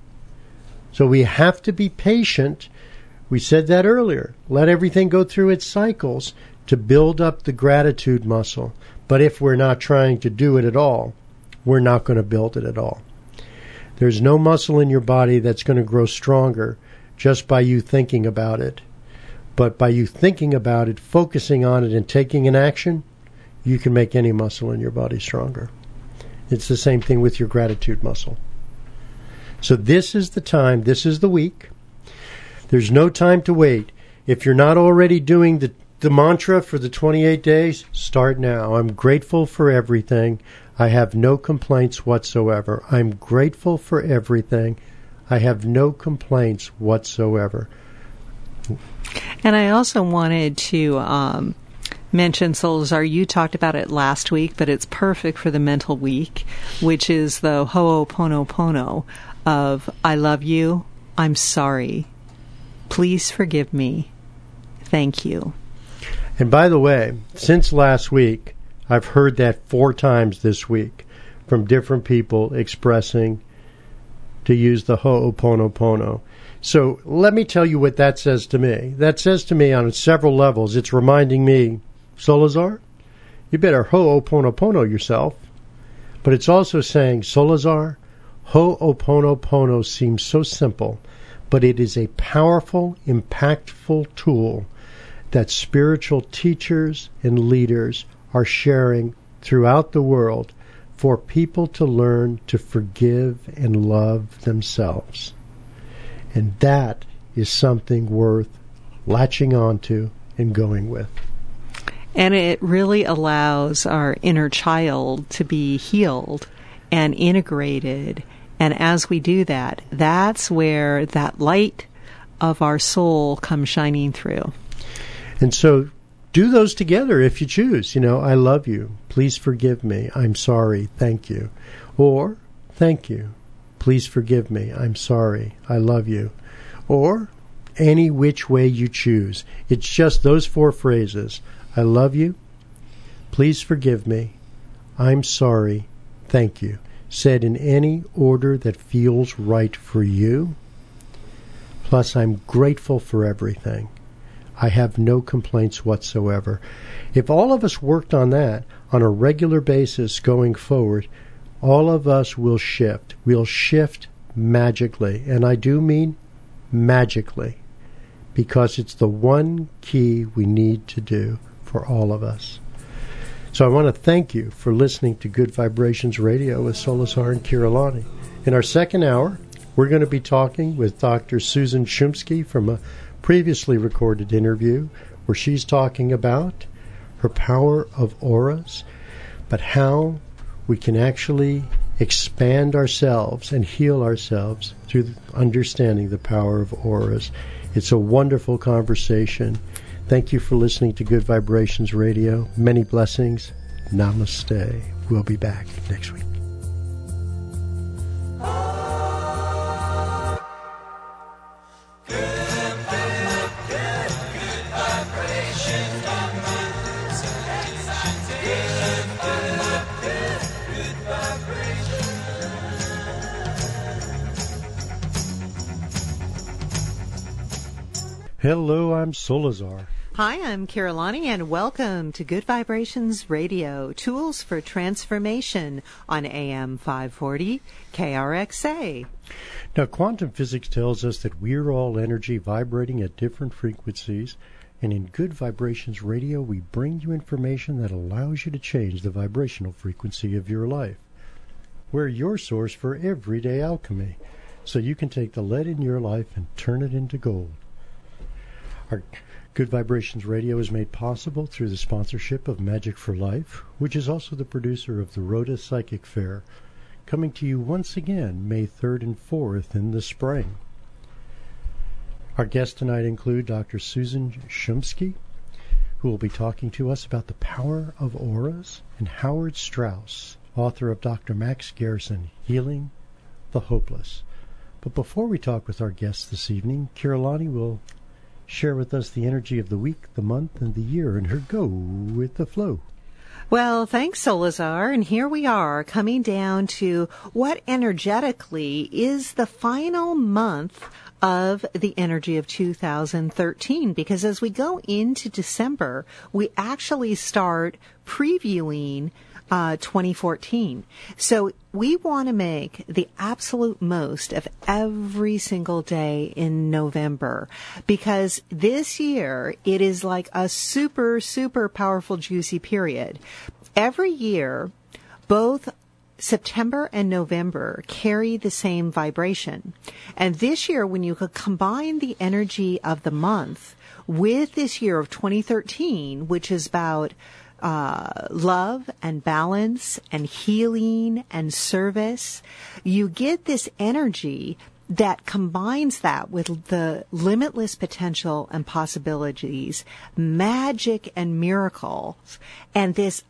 So we have to be patient. We said that earlier. Let everything go through its cycles to build up the gratitude muscle. But if we're not trying to do it at all, we're not going to build it at all. There's no muscle in your body that's going to grow stronger just by you thinking about it. But by you thinking about it, focusing on it, and taking an action, you can make any muscle in your body stronger. It's the same thing with your gratitude muscle. So this is the time, this is the week. There's no time to wait. If you're not already doing the, the mantra for the twenty-eight days, start now. I'm grateful for everything. I have no complaints whatsoever. I'm grateful for everything. I have no complaints whatsoever. And I also wanted to um, mention, Solazar, you talked about it last week, but it's perfect for the mental week, which is the Ho'oponopono of I love you, I'm sorry, please forgive me, thank you. And by the way, since last week, I've heard that four times this week from different people expressing to use the Ho'oponopono. So let me tell you what that says to me. That says to me on several levels, it's reminding me, Solazar, you better Ho'oponopono yourself. But it's also saying, Solazar, Ho'oponopono seems so simple, but it is a powerful, impactful tool that spiritual teachers and leaders are sharing throughout the world for people to learn to forgive and love themselves. And that is something worth latching onto and going with. And it really allows our inner child to be healed and integrated. And as we do that, that's where that light of our soul comes shining through. And so do those together if you choose. You know, I love you. Please forgive me. I'm sorry. Thank you. Or, thank you. Please forgive me. I'm sorry. I love you. Or, any which way you choose. It's just those four phrases. I love you. Please forgive me. I'm sorry. Thank you. Said in any order that feels right for you. Plus, I'm grateful for everything. I have no complaints whatsoever. If all of us worked on that on a regular basis going forward, all of us will shift. We'll shift magically. And I do mean magically, because it's the one key we need to do for all of us. So I want to thank you for listening to Good Vibrations Radio with Solazar and Kirillani. In our second hour, we're going to be talking with Doctor Susan Shumsky from a previously recorded interview where she's talking about her power of auras, but how we can actually expand ourselves and heal ourselves through understanding the power of auras. It's a wonderful conversation. Thank you for listening to Good Vibrations Radio. Many blessings. Namaste. We'll be back next week. Hello, I'm Solazar. Hi, I'm Kirillani, and welcome to Good Vibrations Radio, Tools for Transformation on A M five forty K R X A. Now, quantum physics tells us that we're all energy vibrating at different frequencies, and in Good Vibrations Radio, we bring you information that allows you to change the vibrational frequency of your life. We're your source for everyday alchemy, so you can take the lead in your life and turn it into gold. Our Good Vibrations Radio is made possible through the sponsorship of Magic for Life, which is also the producer of the Rhoda Psychic Fair, coming to you once again May third and fourth in the spring. Our guests tonight include Doctor Susan Shumsky, who will be talking to us about the power of auras, and Howard Strauss, author of Doctor Max Garrison, Healing the Hopeless. But before we talk with our guests this evening, Kirillani will share with us the energy of the week, the month, and the year, and her go with the flow. Well, thanks, Solazar. And here we are coming down to what energetically is the final month of the energy of two thousand thirteen, because as we go into December, we actually start previewing Uh, twenty fourteen. So we want to make the absolute most of every single day in November, because this year it is like a super, super powerful, juicy period. Every year, both September and November carry the same vibration. And this year, when you could combine the energy of the month with this year of twenty thirteen, which is about Uh, love and balance and healing and service, you get this energy that combines that with the limitless potential and possibilities, magic and miracles, and this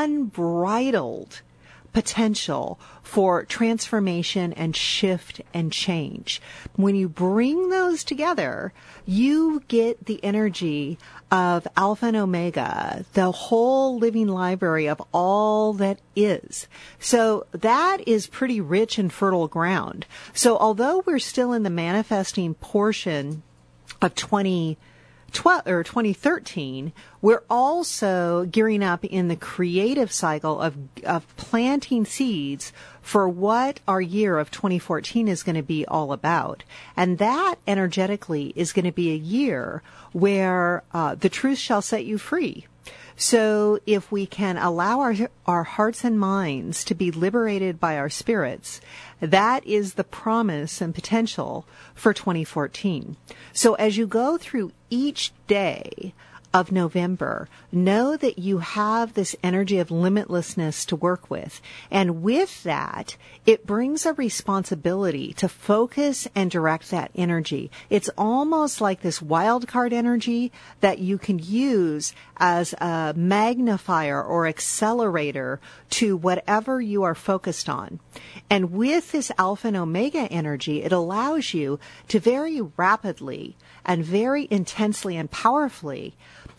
unbridled potential for transformation and shift and change. When you bring those together, you get the energy of Alpha and Omega, the whole living library of all that is. So that is pretty rich and fertile ground. So although we're still in the manifesting portion of twenty twelve or twenty thirteen, we're also gearing up in the creative cycle of of planting seeds for what our year of twenty fourteen is going to be all about. And that energetically is going to be a year where uh, the truth shall set you free. So if we can allow our, our hearts and minds to be liberated by our spirits, that is the promise and potential for twenty fourteen. So as you go through each day of November, know that you have this energy of limitlessness to work with. And with that, it brings a responsibility to focus and direct that energy. It's almost like this wild card energy that you can use as a magnifier or accelerator to whatever you are focused on. And with this Alpha and Omega energy, it allows you to very rapidly and very intensely and powerfully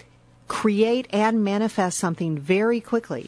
create and manifest something very quickly.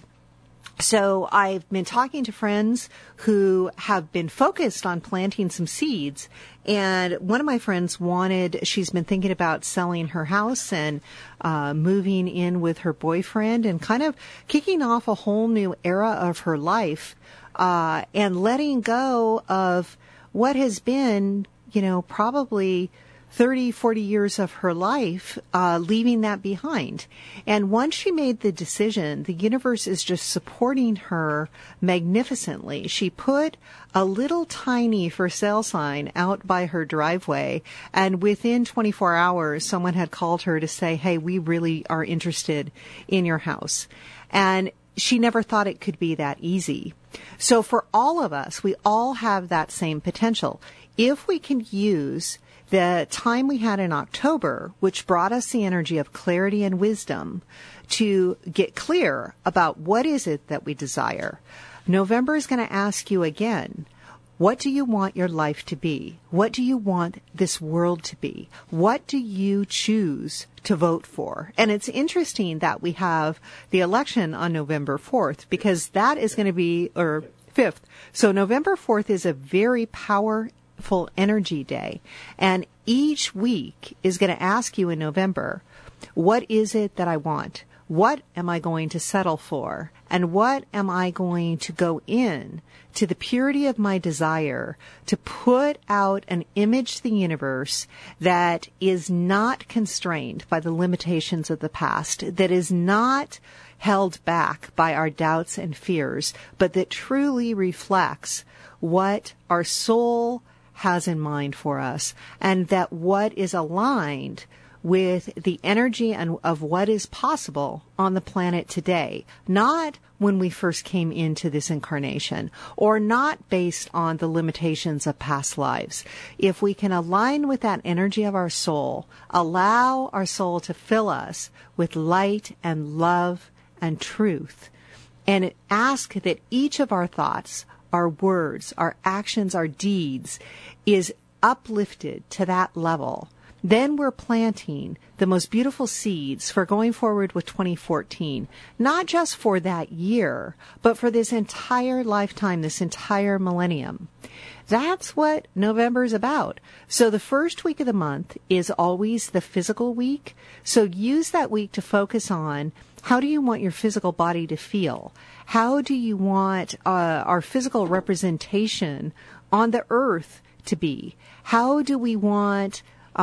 So I've been talking to friends who have been focused on planting some seeds, and one of my friends wanted, she's been thinking about selling her house and uh, moving in with her boyfriend and kind of kicking off a whole new era of her life uh, and letting go of what has been, you know, probably thirty, forty years of her life, uh, leaving that behind. And once she made the decision, the universe is just supporting her magnificently. She put a little tiny for sale sign out by her driveway, and within twenty-four hours, someone had called her to say, hey, we really are interested in your house. And she never thought it could be that easy. So for all of us, we all have that same potential. If we can use the time we had in October, which brought us the energy of clarity and wisdom, to get clear about what is it that we desire. November is going to ask you again, what do you want your life to be? What do you want this world to be? What do you choose to vote for? And it's interesting that we have the election on November fourth, because that is going to be, or fifth. So November fourth is a very power full energy day. And each week is going to ask you in November, what is it that I want? What am I going to settle for? And what am I going to go in to the purity of my desire to put out an image to the universe that is not constrained by the limitations of the past, that is not held back by our doubts and fears, but that truly reflects what our soul has in mind for us, and that what is aligned with the energy and of what is possible on the planet today, not when we first came into this incarnation, or not based on the limitations of past lives. If we can align with that energy of our soul, allow our soul to fill us with light and love and truth, and ask that each of our thoughts, our words, our actions, our deeds is uplifted to that level, then we're planting the most beautiful seeds for going forward with twenty fourteen, not just for that year, but for this entire lifetime, this entire millennium. That's what November is about. So the first week of the month is always the physical week. So use that week to focus on, how do you want your physical body to feel? How do you want uh, our physical representation on the earth to be? How do we want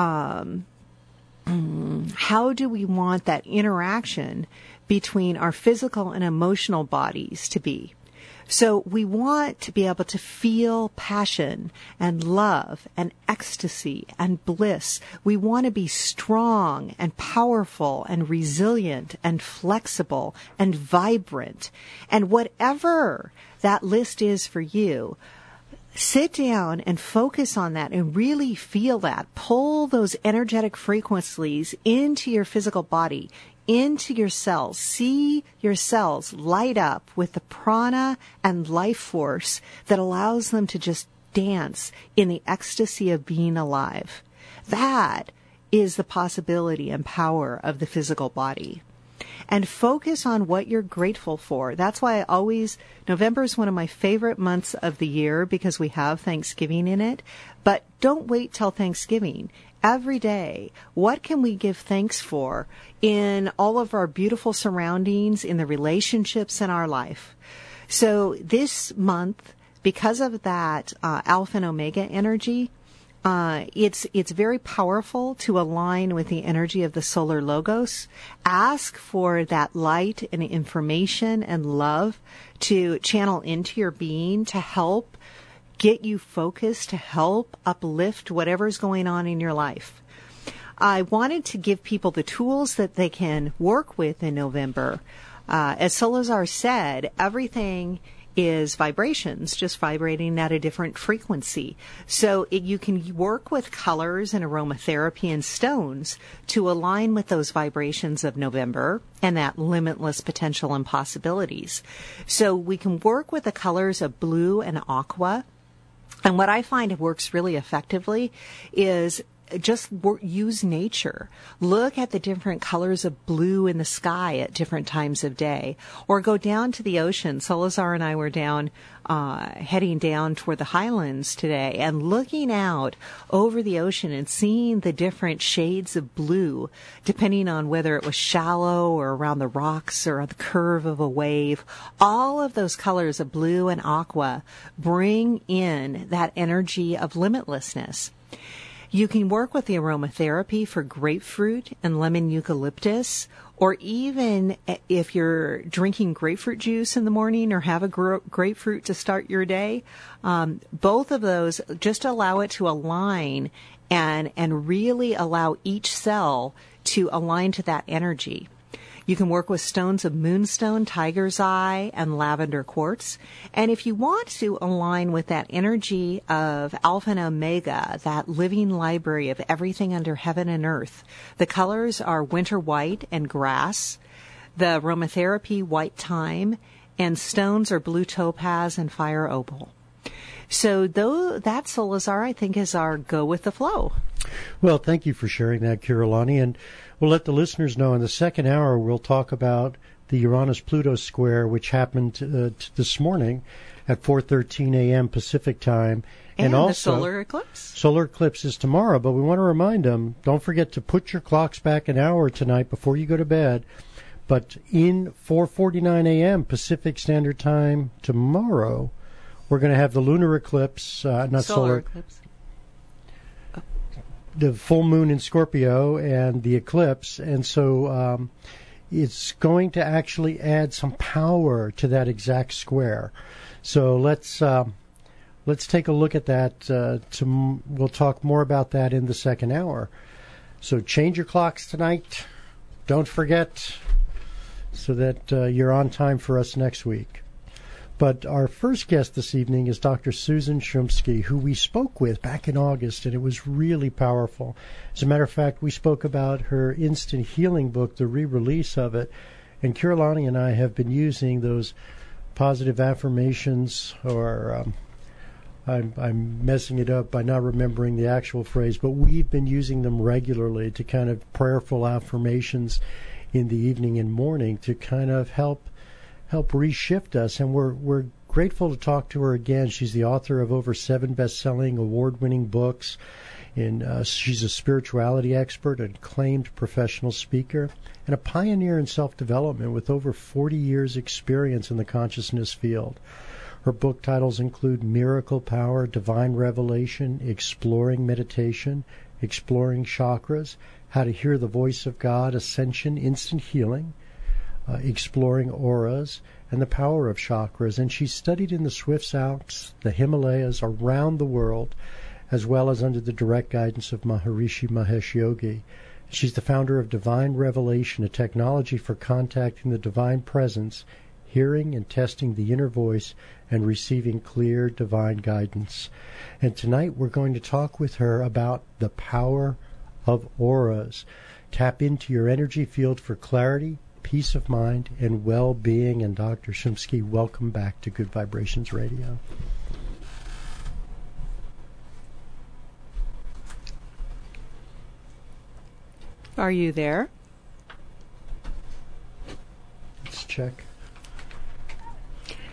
um, how do we want that interaction between our physical and emotional bodies to be? So we want to be able to feel passion and love and ecstasy and bliss. We want to be strong and powerful and resilient and flexible and vibrant. And whatever that list is for you, sit down and focus on that and really feel that. Pull those energetic frequencies into your physical body, into your cells. See your cells light up with the prana and life force that allows them to just dance in the ecstasy of being alive. That is the possibility and power of the physical body. And focus on what you're grateful for. That's why I always, November is one of my favorite months of the year because we have Thanksgiving in it. But don't wait till Thanksgiving. Every day, what can we give thanks for in all of our beautiful surroundings, in the relationships in our life? So this month, because of that uh, Alpha and Omega energy, Uh, it's it's very powerful to align with the energy of the solar logos. Ask for that light and information and love to channel into your being to help get you focused, to help uplift whatever's going on in your life. I wanted to give people the tools that they can work with in November. Uh, as Solazar said, everything is vibrations, just vibrating at a different frequency. So it, you can work with colors and aromatherapy and stones to align with those vibrations of November and that limitless potential and possibilities. So we can work with the colors of blue and aqua. And what I find works really effectively is just work, use nature. Look at the different colors of blue in the sky at different times of day. Or go down to the ocean. Solazar and I were down, uh, heading down toward the highlands today and looking out over the ocean and seeing the different shades of blue, depending on whether it was shallow or around the rocks or the curve of a wave. All of those colors of blue and aqua bring in that energy of limitlessness. You can work with the aromatherapy for grapefruit and lemon eucalyptus, or even if you're drinking grapefruit juice in the morning or have a gra- grapefruit to start your day, um, both of those, just allow it to align and, and really allow each cell to align to that energy. You can work with stones of moonstone, tiger's eye, and lavender quartz. And if you want to align with that energy of Alpha and Omega, that living library of everything under heaven and earth, the colors are winter white and grass, the aromatherapy white thyme, and stones are blue topaz and fire opal. So though that, Solazar, I think, is our go with the flow. Well, thank you for sharing that, Kirillani. And we'll let the listeners know in the second hour we'll talk about the Uranus-Pluto square, which happened uh, t- this morning at four thirteen a.m. Pacific time. And, and also, the solar eclipse. Solar eclipse is tomorrow, but we want to remind them, don't forget to put your clocks back an hour tonight before you go to bed. But in four forty-nine a.m. Pacific Standard Time tomorrow, we're going to have the lunar eclipse, uh, not solar, solar eclipse. The full moon in Scorpio and the eclipse, and so um, it's going to actually add some power to that exact square. So let's um, let's take a look at that. Uh, to, we'll talk more about that in the second hour. So change your clocks tonight. Don't forget, so that uh, you're on time for us next week. But our first guest this evening is Doctor Susan Shumsky, who we spoke with back in August, and it was really powerful. As a matter of fact, we spoke about her instant healing book, the re-release of it, and Kirillani and I have been using those positive affirmations, or um, I'm, I'm messing it up by not remembering the actual phrase, but we've been using them regularly to kind of prayerful affirmations in the evening and morning to kind of help help reshift us, and we're we're grateful to talk to her again. She's the author of over seven best-selling, award-winning books, and uh, she's a spirituality expert, an acclaimed professional speaker, and a pioneer in self-development with over forty years' experience in the consciousness field. Her book titles include Miracle Power, Divine Revelation, Exploring Meditation, Exploring Chakras, How to Hear the Voice of God, Ascension, Instant Healing, Uh, exploring auras, and the power of chakras. And she studied in the Swiss Alps, the Himalayas, around the world, as well as under the direct guidance of Maharishi Mahesh Yogi. She's the founder of Divine Revelation, a technology for contacting the divine presence, hearing and testing the inner voice, and receiving clear divine guidance. And tonight we're going to talk with her about the power of auras. Tap into your energy field for clarity, peace of mind, and well-being. And Doctor Shumsky, welcome back to Good Vibrations Radio. Are you there? Let's check.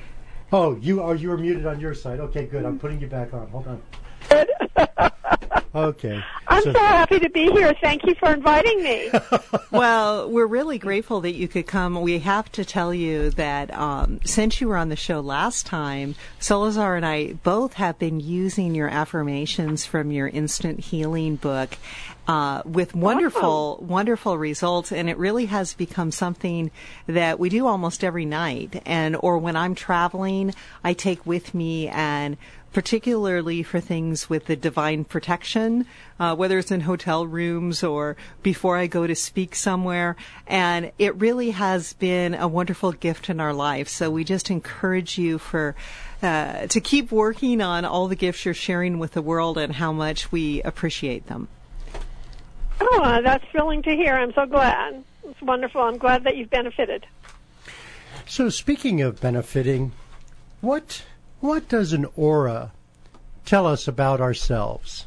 Oh, you are you were muted on your side. Okay, good. I'm putting you back on. Hold on. Okay. I'm so, so happy to be here. Thank you for inviting me. Well, we're really grateful that you could come. We have to tell you that um, since you were on the show last time, Solazar and I both have been using your affirmations from your Instant Healing book uh, with wonderful, wow. wonderful results. And it really has become something that we do almost every night. And or when I'm traveling, I take with me, and particularly for things with the divine protection, uh, whether it's in hotel rooms or before I go to speak somewhere. And it really has been a wonderful gift in our life. So we just encourage you for uh, to keep working on all the gifts you're sharing with the world and how much we appreciate them. Oh, that's thrilling to hear. I'm so glad. It's wonderful. I'm glad that you've benefited. So speaking of benefiting, what... What does an aura tell us about ourselves?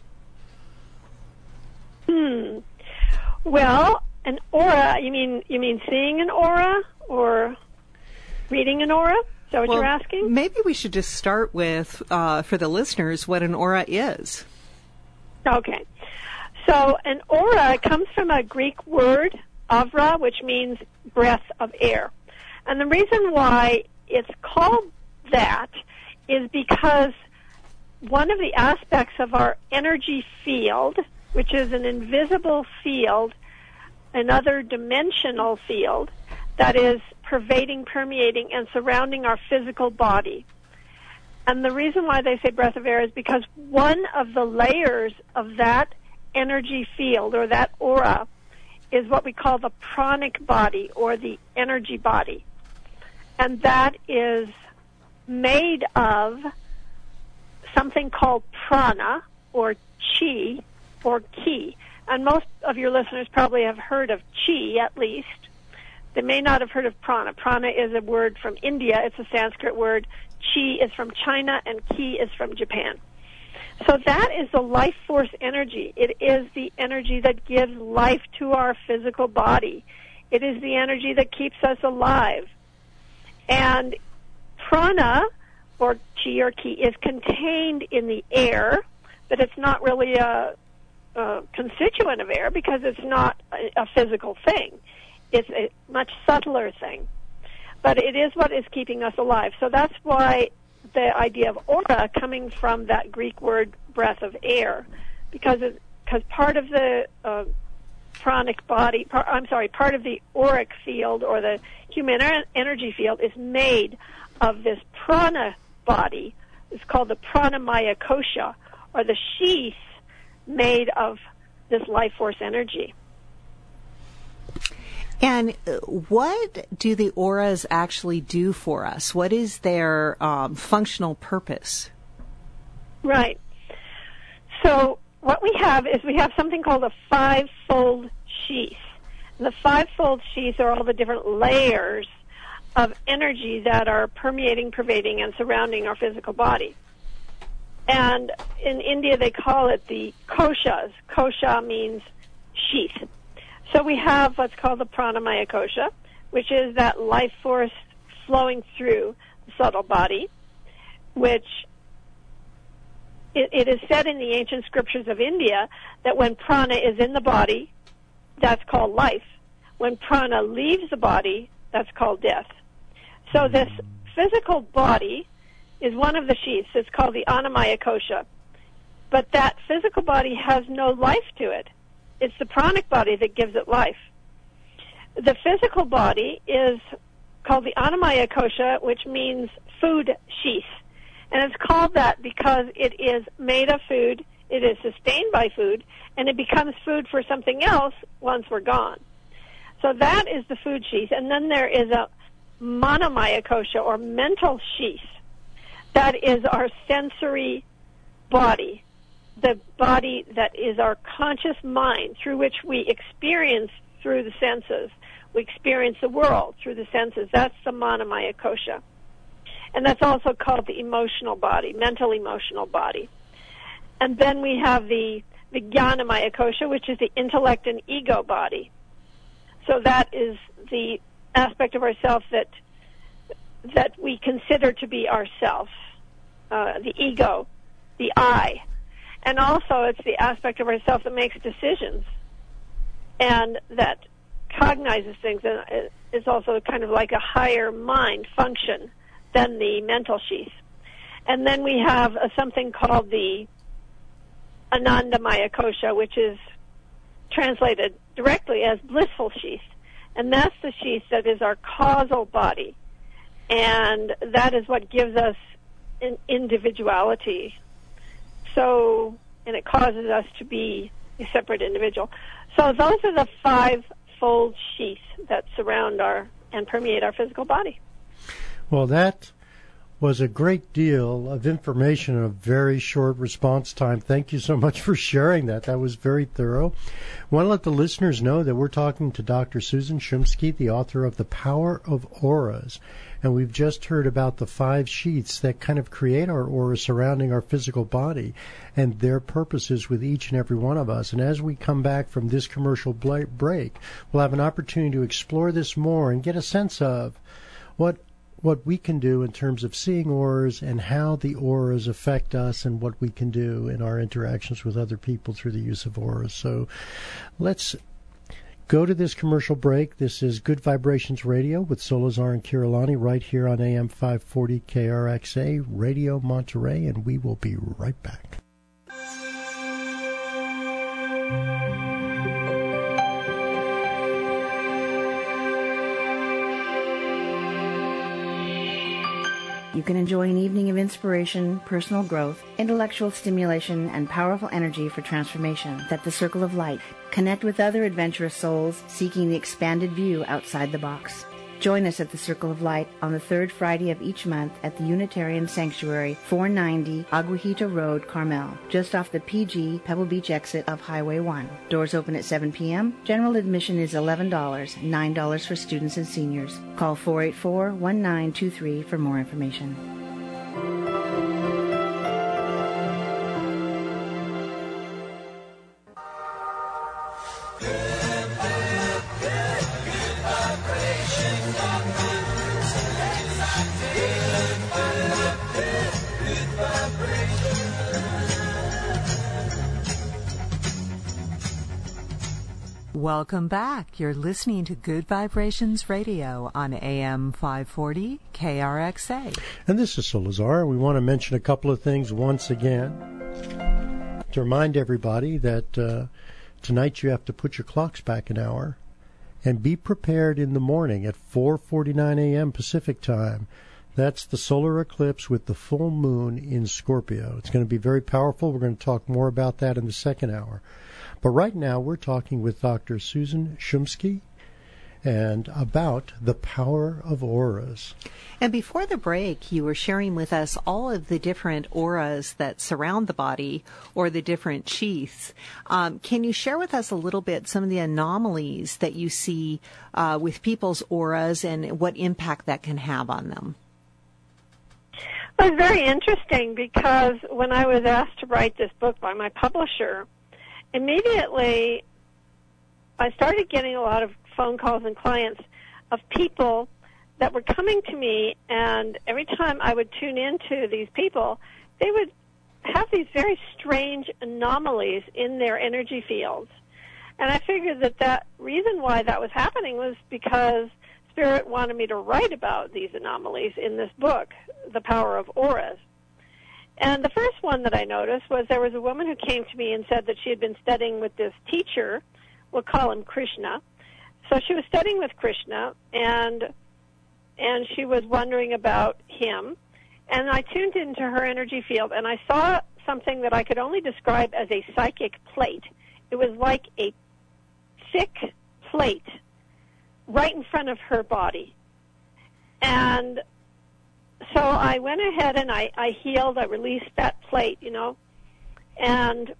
Hmm. Well, an aura, you mean you mean seeing an aura or reading an aura? Is that what well, you're asking? Maybe we should just start with, uh, for the listeners, what an aura is. Okay. So an aura comes from a Greek word, avra, which means breath of air. And the reason why it's called that is because one of the aspects of our energy field, which is an invisible field, another dimensional field that is pervading, permeating, and surrounding our physical body. And the reason why they say breath of air is because one of the layers of that energy field or that aura is what we call the pranic body or the energy body. And that is made of something called prana or chi or ki. And most of your listeners probably have heard of chi at least. They may not have heard of prana. Prana is a word from India. It's a Sanskrit word. Chi is from China and ki is from Japan. So that is the life force energy. It is the energy that gives life to our physical body. It is the energy that keeps us alive. And prana, or chi or ki, is contained in the air, but it's not really a, a constituent of air because it's not a, a physical thing. It's a much subtler thing. But it is what is keeping us alive. So that's why the idea of aura coming from that Greek word breath of air, because it, because part of the uh, pranic body, par, I'm sorry, part of the auric field or the human energy field is made of this prana body. It's called the pranamaya kosha, or the sheath made of this life force energy. And what do the auras actually do for us? What is their um, functional purpose? Right. So what we have is we have something called a five-fold sheath. And the five-fold sheath are all the different layers of energy that are permeating, pervading, and surrounding our physical body. And in India, they call it the koshas. Kosha means sheath. So we have what's called the pranamaya kosha, which is that life force flowing through the subtle body, which it, it is said in the ancient scriptures of India that when prana is in the body, that's called life. When prana leaves the body, that's called death. So this physical body is one of the sheaths. It's called the Annamaya Kosha. But that physical body has no life to it. It's the pranic body that gives it life. The physical body is called the Annamaya Kosha, which means food sheath. And it's called that because it is made of food, it is sustained by food, and it becomes food for something else once we're gone. So that is the food sheath. And then there is a Manomaya Kosha, or mental sheath. That is our sensory body, the body that is our conscious mind through which we experience through the senses. We experience the world through the senses. That's the Manomaya Kosha. And that's also called the emotional body, mental emotional body. And then we have the Vijnanamaya Kosha, which is the intellect and ego body. So that is the aspect of ourself that that we consider to be ourself, uh, the ego, the I. And also, it's the aspect of ourself that makes decisions and that cognizes things, and is also kind of like a higher mind function than the mental sheath. And then we have uh, something called the Anandamaya Kosha, which is translated directly as blissful sheath. And that's the sheath that is our causal body. And that is what gives us an individuality. So, and it causes us to be a separate individual. So those are the five-fold sheath that surround our and permeate our physical body. Well, that was a great deal of information in a very short response time. Thank you so much for sharing that. That was very thorough. I want to let the listeners know that we're talking to Doctor Susan Shumsky, the author of The Power of Auras. And we've just heard about the five sheaths that kind of create our aura surrounding our physical body and their purposes with each and every one of us. And as we come back from this commercial break, we'll have an opportunity to explore this more and get a sense of what what we can do in terms of seeing auras and how the auras affect us and what we can do in our interactions with other people through the use of auras. So let's go to this commercial break. This is Good Vibrations Radio with Solazar and Kirillani right here on A M five forty K R X A, Radio Monterey, and we will be right back. You can enjoy an evening of inspiration, personal growth, intellectual stimulation, and powerful energy for transformation at the Circle of Light. Connect with other adventurous souls seeking the expanded view outside the box. Join us at the Circle of Light on the third Friday of each month at the Unitarian Sanctuary, four ninety Aguajita Road, Carmel, just off the P G Pebble Beach exit of Highway one. Doors open at seven p.m. General admission is eleven dollars, nine dollars for students and seniors. Call four eight four, one nine two three for more information. Welcome back. You're listening to Good Vibrations Radio on A M five forty K R X A. And this is Solazar. We want to mention a couple of things once again to remind everybody that uh, tonight you have to put your clocks back an hour and be prepared in the morning at four forty-nine a.m. Pacific time. That's the solar eclipse with the full moon in Scorpio. It's going to be very powerful. We're going to talk more about that in the second hour. But right now we're talking with Doctor Susan Shumsky and about the power of auras. And before the break, you were sharing with us all of the different auras that surround the body or the different sheaths. Um, can you share with us a little bit some of the anomalies that you see uh, with people's auras and what impact that can have on them? Well, it's very interesting because when I was asked to write this book by my publisher, immediately I started getting a lot of phone calls and clients of people that were coming to me, and every time I would tune into these people, they would have these very strange anomalies in their energy fields. And I figured that that reason why that was happening was because Spirit wanted me to write about these anomalies in this book, The Power of Auras. And the first one that I noticed was there was a woman who came to me and said that she had been studying with this teacher, we'll call him Krishna. So she was studying with Krishna, and and she was wondering about him. And I tuned into her energy field, and I saw something that I could only describe as a psychic plate. It was like a thick plate right in front of her body. And so I went ahead and I, I healed, I released that plate, you know, and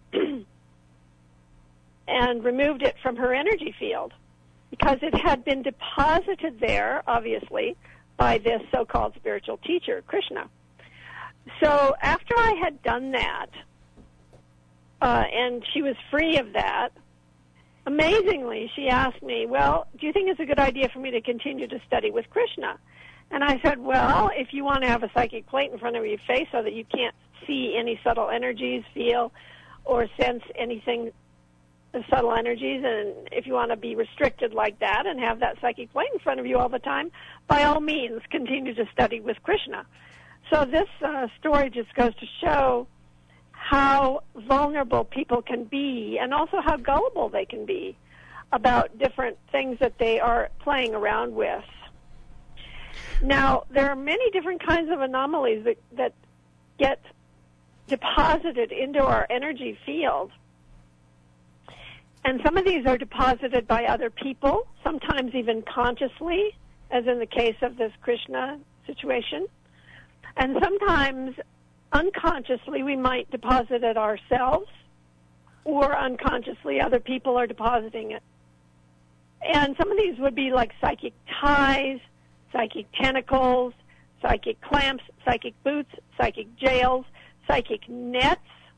and removed it from her energy field because it had been deposited there, obviously, by this so-called spiritual teacher, Krishna. So after I had done that, uh, and she was free of that, amazingly, she asked me, well, do you think it's a good idea for me to continue to study with Krishna? And I said, well, if you want to have a psychic plate in front of your face so that you can't see any subtle energies, feel, or sense anything of subtle energies. And if you want to be restricted like that and have that psychic plane in front of you all the time, by all means, continue to study with Krishna. So this uh, story just goes to show how vulnerable people can be, and also how gullible they can be about different things that they are playing around with. Now, there are many different kinds of anomalies that, that get deposited into our energy field. And some of these are deposited by other people, sometimes even consciously, as in the case of this Krishna situation. And sometimes unconsciously we might deposit it ourselves, or unconsciously other people are depositing it. And some of these would be like psychic ties, psychic tentacles, psychic clamps, psychic boots, psychic jails, psychic nets.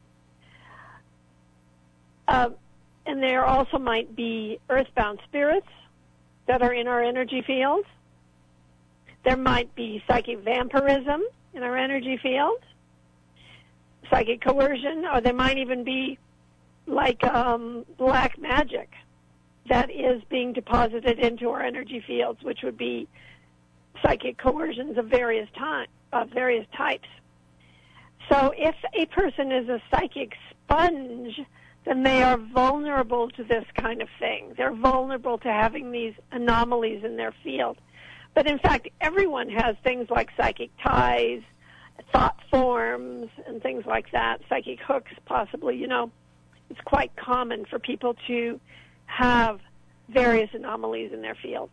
Uh, and there also might be earthbound spirits that are in our energy field. There might be psychic vampirism in our energy field, psychic coercion, or there might even be like um, black magic that is being deposited into our energy fields, which would be psychic coercions of various ty- of various types. So if a person is a psychic sponge, then they are vulnerable to this kind of thing. They're vulnerable to having these anomalies in their field. But in fact, everyone has things like psychic ties, thought forms, and things like that, psychic hooks possibly. You know, it's quite common for people to have various anomalies in their field.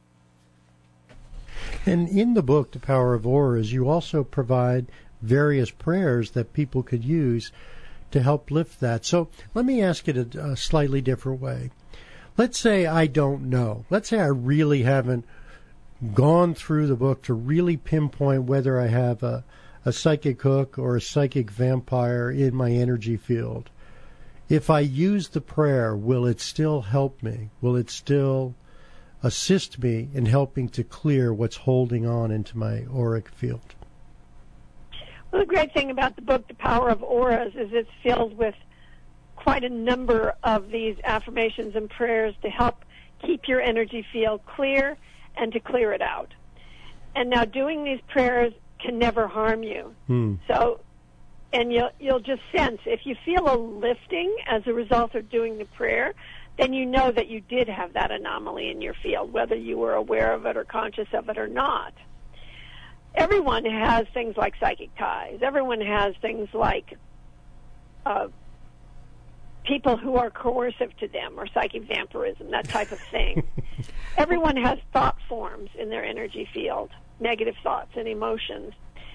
And in the book, The Power of Auras, you also provide various prayers that people could use to help lift that. So let me ask it a, a slightly different way. Let's say I don't know. Let's say I really haven't gone through the book to really pinpoint whether I have a, a psychic hook or a psychic vampire in my energy field. If I use the prayer, will it still help me? Will it still assist me in helping to clear what's holding on into my auric field? Well, the great thing about the book, The Power of Auras, is it's filled with quite a number of these affirmations and prayers to help keep your energy field clear and to clear it out. And now doing these prayers can never harm you. Hmm. So, and you'll, you'll just sense, if you feel a lifting as a result of doing the prayer, then you know that you did have that anomaly in your field, whether you were aware of it or conscious of it or not. Everyone has things like psychic ties. Everyone has things like uh, people who are coercive to them, or psychic vampirism, that type of thing. Everyone has thought forms in their energy field, negative thoughts and emotions.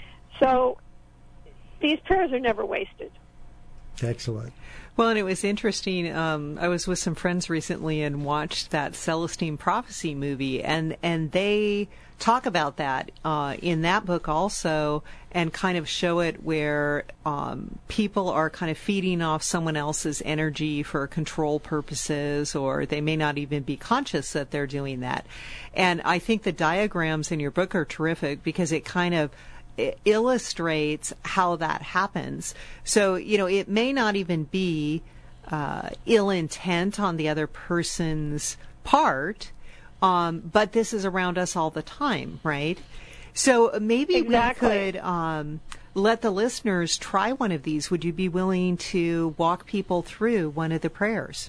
So these prayers are never wasted. Excellent. Well, and it was interesting. Um, I was with some friends recently and watched that Celestine Prophecy movie, and, and they talk about that uh, in that book also, and kind of show it where um, people are kind of feeding off someone else's energy for control purposes, or they may not even be conscious that they're doing that. And I think the diagrams in your book are terrific because it kind of it illustrates how that happens. So, you know, it may not even be uh, ill intent on the other person's part, um, but this is around us all the time, right? So maybe exactly. we could um, let the listeners try one of these. Would you be willing to walk people through one of the prayers?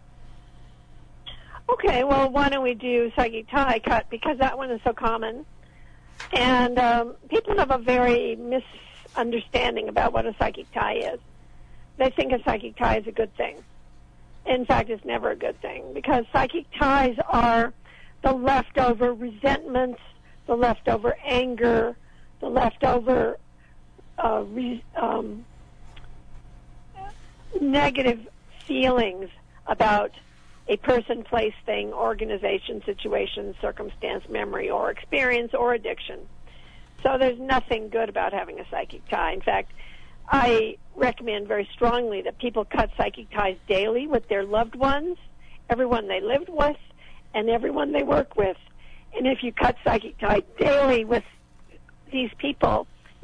Okay, well, why don't we do Psychic Tie Cut, because that one is so common. And um, people have a very misunderstanding about what a psychic tie is. They think a psychic tie is a good thing. In fact, it's never a good thing, because psychic ties are the leftover resentments, the leftover anger, the leftover uh, re- um, negative feelings about a person, place, thing, organization, situation, circumstance, memory, or experience, or addiction. So there's nothing good about having a psychic tie. In fact, I recommend very strongly that people cut psychic ties daily with their loved ones, everyone they lived with, and everyone they work with. And if you cut psychic ties daily with these people,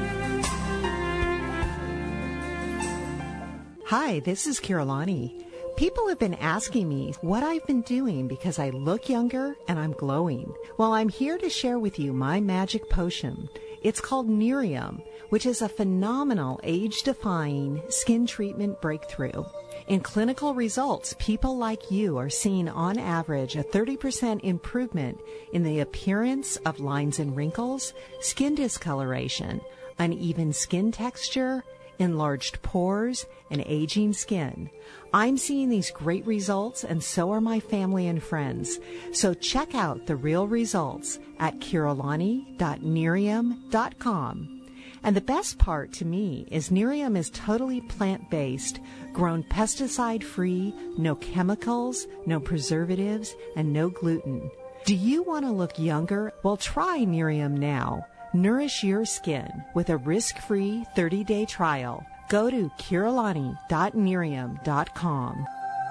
Hi, this is Kirillani. People have been asking me what I've been doing because I look younger and I'm glowing. Well, I'm here to share with you my magic potion. It's called Nerium, which is a phenomenal age-defying skin treatment breakthrough. In clinical results, people like you are seeing on average a thirty percent improvement in the appearance of lines and wrinkles, skin discoloration, uneven skin texture, enlarged pores, and aging skin. I'm seeing these great results, and so are my family and friends. So check out the real results at kirillani dot nerium dot com. And the best part to me is Nerium is totally plant-based, grown pesticide-free, no chemicals, no preservatives, and no gluten. Do you want to look younger? Well, try Nerium now. Nourish your skin with a risk-free thirty-day trial. Go to kirillani dot nerium dot com.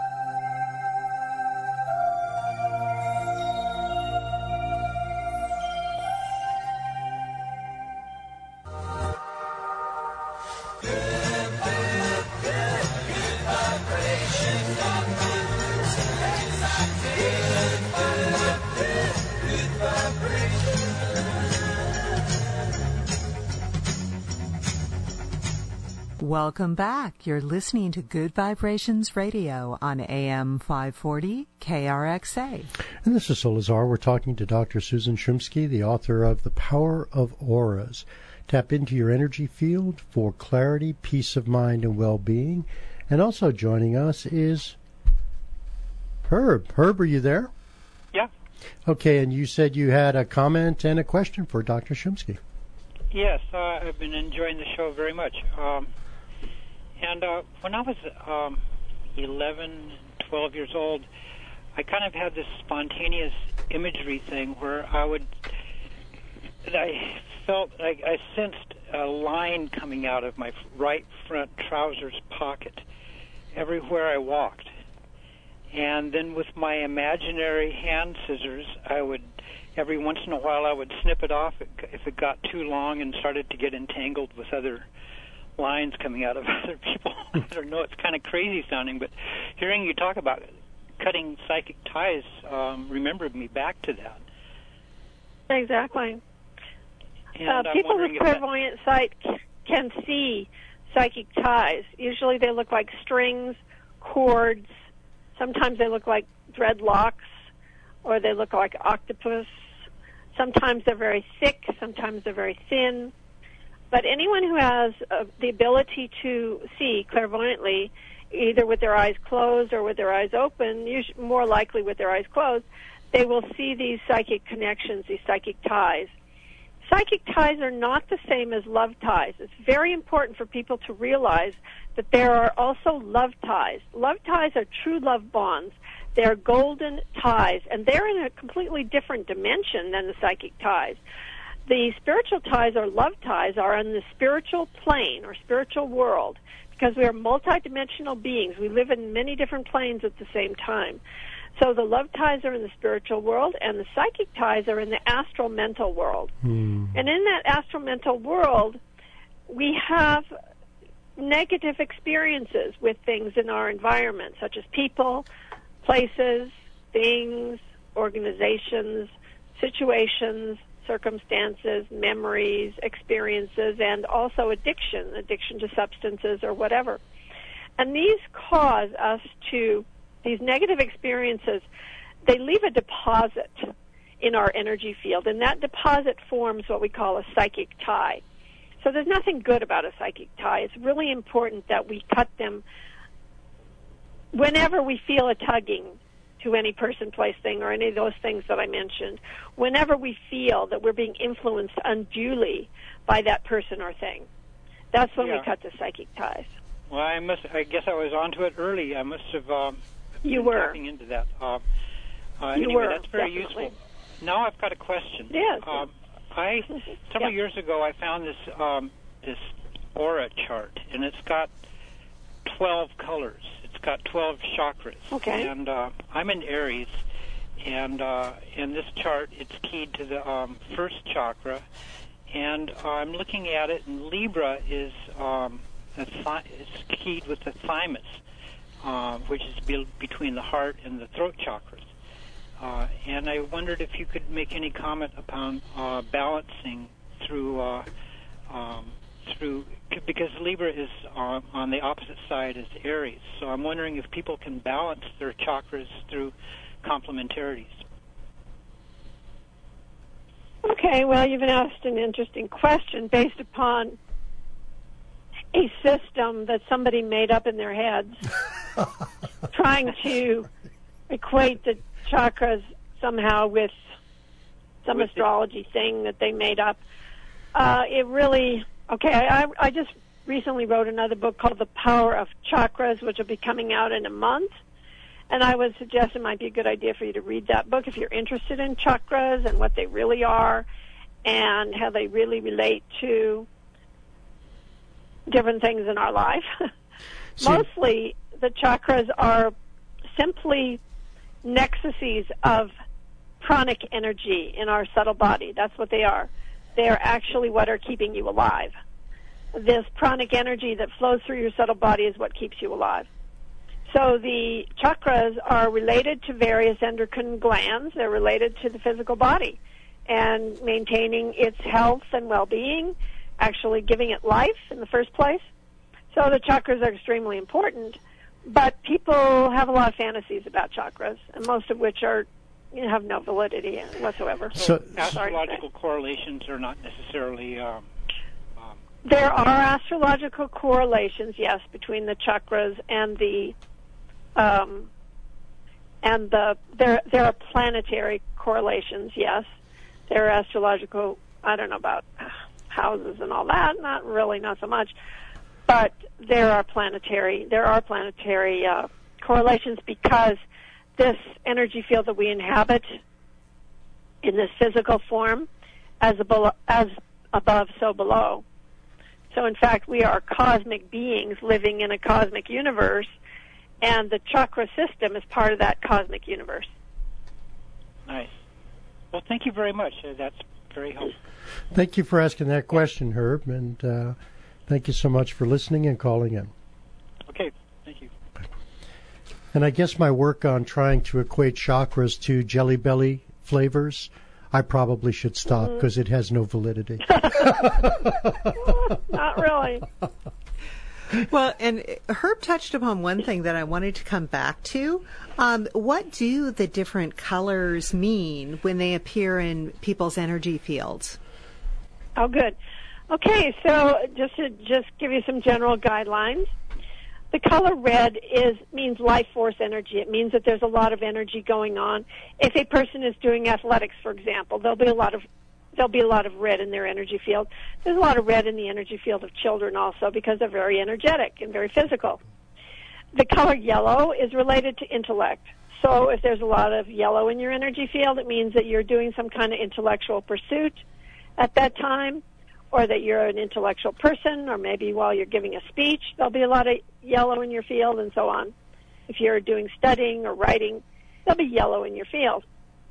Welcome back. You're listening to Good Vibrations Radio on A M five forty K R X A. And this is Solazar. We're talking to Doctor Susan Shumsky, the author of The Power of Auras. Tap into your energy field for clarity, peace of mind, and well-being. And also joining us is Herb. Herb, are you there? Yeah. Okay, and you said you had a comment and a question for Doctor Shumsky. Yes, uh, I've been enjoying the show very much. Um, and uh, when I was um, eleven, twelve years old, I kind of had this spontaneous imagery thing where I would, I felt like I sensed a line coming out of my right front trousers pocket everywhere I walked. And then with my imaginary hand scissors, I would, every once in a while, I would snip it off if it got too long and started to get entangled with other lines coming out of other people. I don't know, it's kind of crazy sounding, but hearing you talk about cutting psychic ties um, remembered me back to that. Exactly. And uh, people with clairvoyant sight can see psychic ties. Usually they look like strings, cords. Sometimes they look like dreadlocks, or they look like octopus. Sometimes they're very thick, sometimes they're very thin. But anyone who has uh, the ability to see clairvoyantly, either with their eyes closed or with their eyes open, usually more likely with their eyes closed, they will see these psychic connections, these psychic ties. Psychic ties are not the same as love ties. It's very important for people to realize that there are also love ties. Love ties are true love bonds. They're golden ties, and they're in a completely different dimension than the psychic ties. The spiritual ties or love ties are on the spiritual plane or spiritual world because we are multidimensional beings. We live in many different planes at the same time. So the love ties are in the spiritual world, and the psychic ties are in the astral mental world. Hmm. And in that astral mental world, we have negative experiences with things in our environment, such as people, places, things, organizations, situations, circumstances, memories, experiences, and also addiction, addiction to substances or whatever. And these cause us to, these negative experiences, they leave a deposit in our energy field, and that deposit forms what we call a psychic tie. So there's nothing good about a psychic tie. It's really important that we cut them whenever we feel a tugging to any person, place, thing, or any of those things that I mentioned. Whenever we feel that we're being influenced unduly by that person or thing, that's when yeah. we cut the psychic ties. Well, I must. I guess I was onto it early. I must have. Um, you been were tapping into that. Uh, uh, you anyway, were, that's very definitely. useful. Now I've got a question. Yes. Um, I several yeah. years ago I found this um, this aura chart, and it's got twelve colors. It's got twelve chakras. Okay. And uh, I'm in Aries, and uh, in this chart, it's keyed to the um, first chakra, and uh, I'm looking at it, and Libra is um, the thi- it's keyed with the thymus, uh, which is be- between the heart and the throat chakras. Uh, and I wondered if you could make any comment upon uh, balancing through uh, um, through because Libra is on, on the opposite side as Aries. So I'm wondering if people can balance their chakras through complementarities. Okay, well, you've asked an interesting question based upon a system that somebody made up in their heads, trying to equate the chakras somehow with some with astrology the- thing that they made up. Uh, it really, okay, I, I just recently wrote another book called The Power of Chakras, which will be coming out in a month. And I would suggest it might be a good idea for you to read that book if you're interested in chakras and what they really are and how they really relate to different things in our life. See, Mostly, the chakras are simply nexuses of pranic energy in our subtle body. That's what they are. They are actually what are keeping you alive. This pranic energy that flows through your subtle body is what keeps you alive. So the chakras are related to various endocrine glands. They're related to the physical body and maintaining its health and well-being, actually giving it life in the first place. So the chakras are extremely important, but people have a lot of fantasies about chakras, and most of which are you know, have no validity whatsoever. So, So- astrological correlations are not necessarily... Um, um, There are astrological correlations, yes, between the chakras and the um, and the there there are planetary correlations, yes. There are astrological. I don't know about houses and all that. Not really, not so much. But there are planetary. There are planetary uh, correlations because this energy field that we inhabit in this physical form, as above, as above, so below. So, in fact, we are cosmic beings living in a cosmic universe, and the chakra system is part of that cosmic universe. nice. Well, thank you very much. Uh, that's very helpful. Thank you for asking that question, Herb, and uh, thank you so much for listening and calling in. Okay, thank you. And I guess my work on trying to equate chakras to Jelly Belly flavors, I probably should stop because mm-hmm. it has no validity. Not really. Well, and Herb touched upon one thing that I wanted to come back to. Um, what do the different colors mean when they appear in people's energy fields? Oh, good. Okay, so just to just give you some general guidelines, the color red is means life force energy. It means that there's a lot of energy going on. If a person is doing athletics, for example, there'll be a lot of there'll be a lot of red in their energy field. There's a lot of red in the energy field of children also because they're very energetic and very physical. The color yellow is related to intellect. So if there's a lot of yellow in your energy field, it means that you're doing some kind of intellectual pursuit at that time, or that you're an intellectual person, or maybe while you're giving a speech, there'll be a lot of yellow in your field and so on. If you're doing studying or writing, there'll be yellow in your field.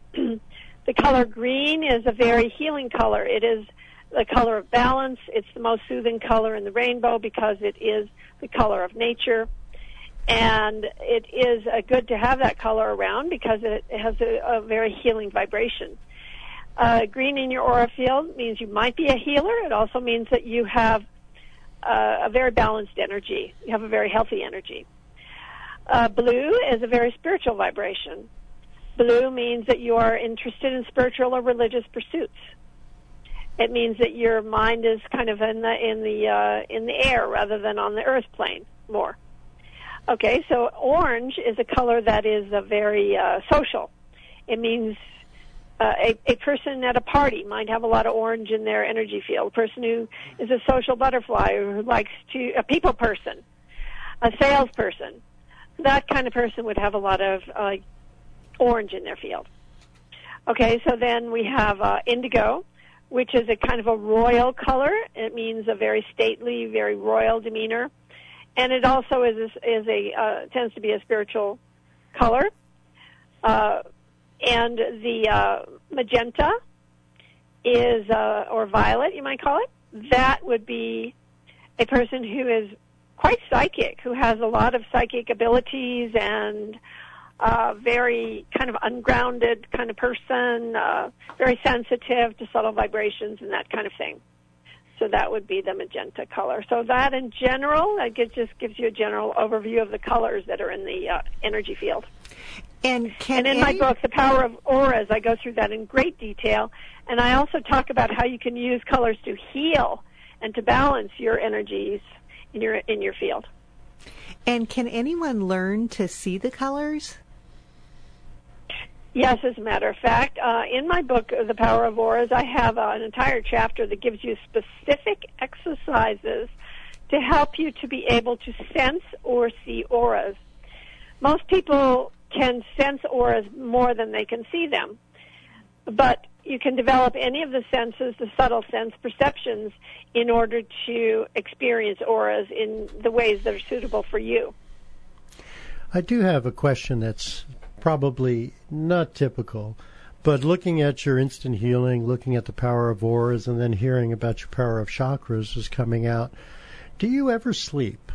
The color green is a very healing color. It is the color of balance. It's the most soothing color in the rainbow because it is the color of nature. And it is uh, good to have that color around because it, it has a, a very healing vibration. Uh, green in your aura field means you might be a healer. It also means that you have uh, a very balanced energy. You have a very healthy energy. Uh, blue is a very spiritual vibration. Blue means that you are interested in spiritual or religious pursuits. It means that your mind is kind of in the in the uh, in the air rather than on the earth plane more. Okay, so orange is a color that is a very uh, social. It means uh, a, a person at a party might have a lot of orange in their energy field. A person who is a social butterfly or who likes to, a people person, a salesperson, that kind of person would have a lot of uh, orange in their field. Okay, so then we have uh, indigo, which is a kind of a royal color. It means a very stately, very royal demeanor. And it also is a, is a uh, tends to be a spiritual color. Uh, and the uh, magenta is, uh, or violet, you might call it. That would be a person who is quite psychic, who has a lot of psychic abilities and uh, very kind of ungrounded kind of person, uh, very sensitive to subtle vibrations and that kind of thing. So that would be the magenta color. So that in general, that gives, just gives you a general overview of the colors that are in the uh, energy field. And, can and in any... my book, The Power of Auras, I go through that in great detail. And I also talk about how you can use colors to heal and to balance your energies in your in your field. And can anyone learn to see the colors? Yes, as a matter of fact. Uh, in my book, The Power of Auras, I have uh, an entire chapter that gives you specific exercises to help you to be able to sense or see auras. Most people can sense auras more than they can see them. But you can develop any of the senses, the subtle sense perceptions, in order to experience auras in the ways that are suitable for you. I do have a question that's probably not typical, but looking at your instant healing, looking at the power of auras, and then hearing about your power of chakras is coming out, do you ever sleep?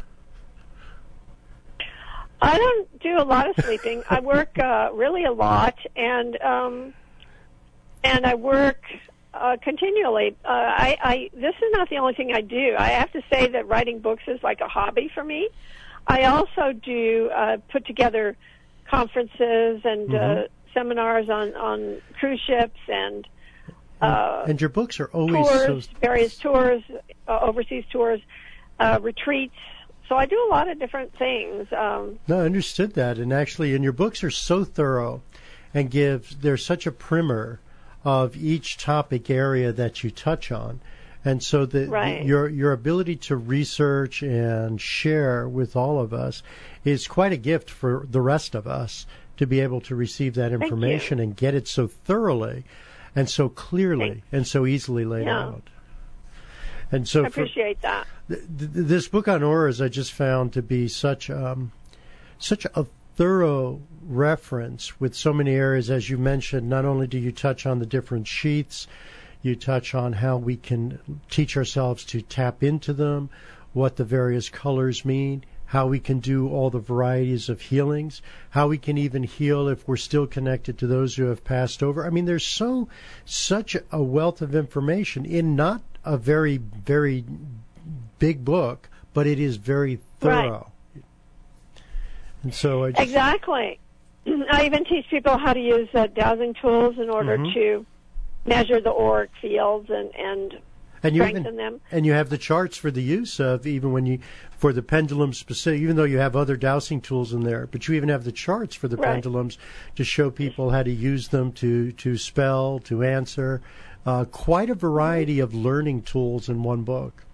I don't do a lot of sleeping. I work uh, really a lot, and um, and I work uh, continually. Uh, I, I this is not the only thing I do. I have to say that writing books is like a hobby for me. I also do uh, put together conferences and mm-hmm. uh, seminars on, on cruise ships and uh, and your books are always tours, so... various tours, uh, overseas tours, uh, retreats. So I do a lot of different things. Um, no, I understood that. And actually, and your books are so thorough and give, there's such a primer of each topic area that you touch on. And so the, right. the, your your ability to research and share with all of us is quite a gift for the rest of us to be able to receive that information and get it so thoroughly and so clearly Thanks. and so easily laid yeah. out. And so I appreciate for, that. Th- th- this book on auras I just found to be such um, such a thorough reference with so many areas. As you mentioned, not only do you touch on the different sheaths, you touch on how we can teach ourselves to tap into them, what the various colors mean, how we can do all the varieties of healings, how we can even heal if we're still connected to those who have passed over. I mean, there's so such a wealth of information in not a very, very big book, but it is very thorough. Right. And so I just, exactly. I even teach people how to use uh, dowsing tools in order mm-hmm. to measure the auric fields and, and, and you strengthen even, them. And you have the charts for the use of, even when you, for the pendulum specific, even though you have other dowsing tools in there, but you even have the charts for the right. pendulums to show people how to use them to, to spell, to answer. Uh, quite a variety of learning tools in one book.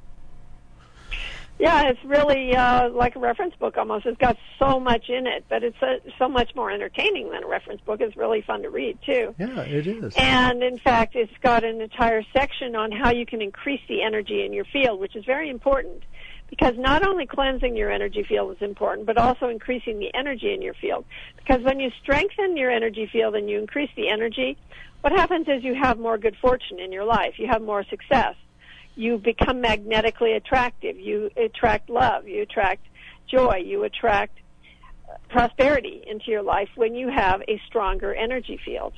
Yeah, it's really uh, like a reference book almost. It's got so much in it, but it's uh, so much more entertaining than a reference book. It's really fun to read, too. Yeah, it is. And, in fact, it's got an entire section on how you can increase the energy in your field, which is very important, because not only cleansing your energy field is important, but also increasing the energy in your field. Because when you strengthen your energy field and you increase the energy, what happens is you have more good fortune in your life. You have more success. You become magnetically attractive. You attract love. You attract joy. You attract prosperity into your life when you have a stronger energy field.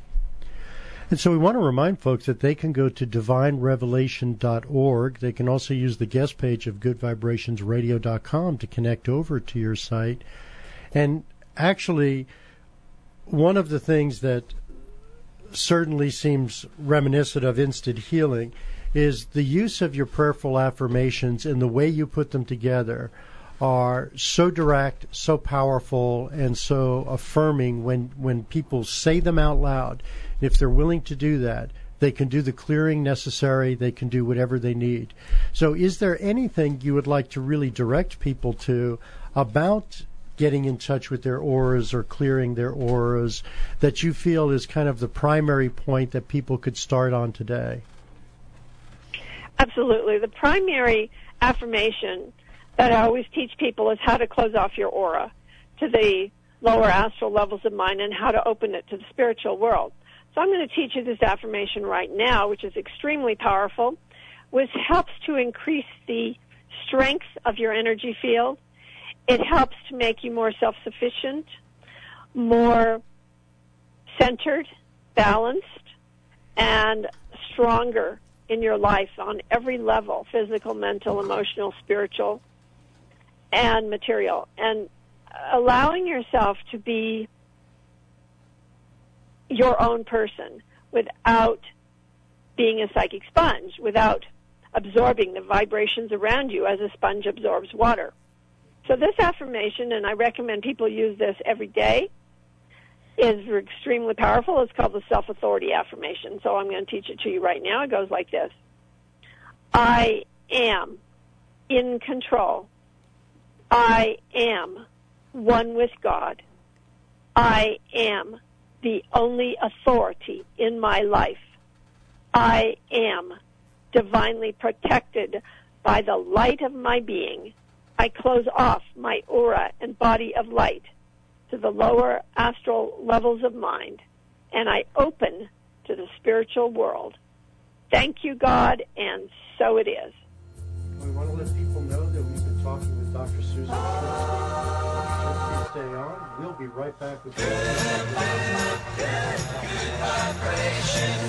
And so we want to remind folks that they can go to divine revelation dot org. They can also use the guest page of good vibrations radio dot com to connect over to your site. And actually, one of the things that certainly seems reminiscent of instant healing is the use of your prayerful affirmations and the way you put them together are so direct, so powerful, and so affirming when, when people say them out loud. If they're willing to do that, they can do the clearing necessary, they can do whatever they need. So is there anything you would like to really direct people to about getting in touch with their auras or clearing their auras that you feel is kind of the primary point that people could start on today? Absolutely. The primary affirmation that I always teach people is how to close off your aura to the lower astral levels of mind and how to open it to the spiritual world. So I'm going to teach you this affirmation right now, which is extremely powerful, which helps to increase the strength of your energy field. It helps to make you more self-sufficient, more centered, balanced, and stronger in your life on every level, physical, mental, emotional, spiritual, and material. And allowing yourself to be your own person without being a psychic sponge, without absorbing the vibrations around you as a sponge absorbs water. So this affirmation, and I recommend people use this every day, is extremely powerful. It's called the self-authority affirmation. So I'm going to teach it to you right now. It goes like this. I am in control. I am one with God. I am the only authority in my life. I am divinely protected by the light of my being. I close off my aura and body of light to the lower astral levels of mind, and I open to the spiritual world. Thank you, God, and so it is. We want to let people know that we've been talking with Doctor Susan Shinsky. Stay on. We'll be right back with you. Good, good, good vibration.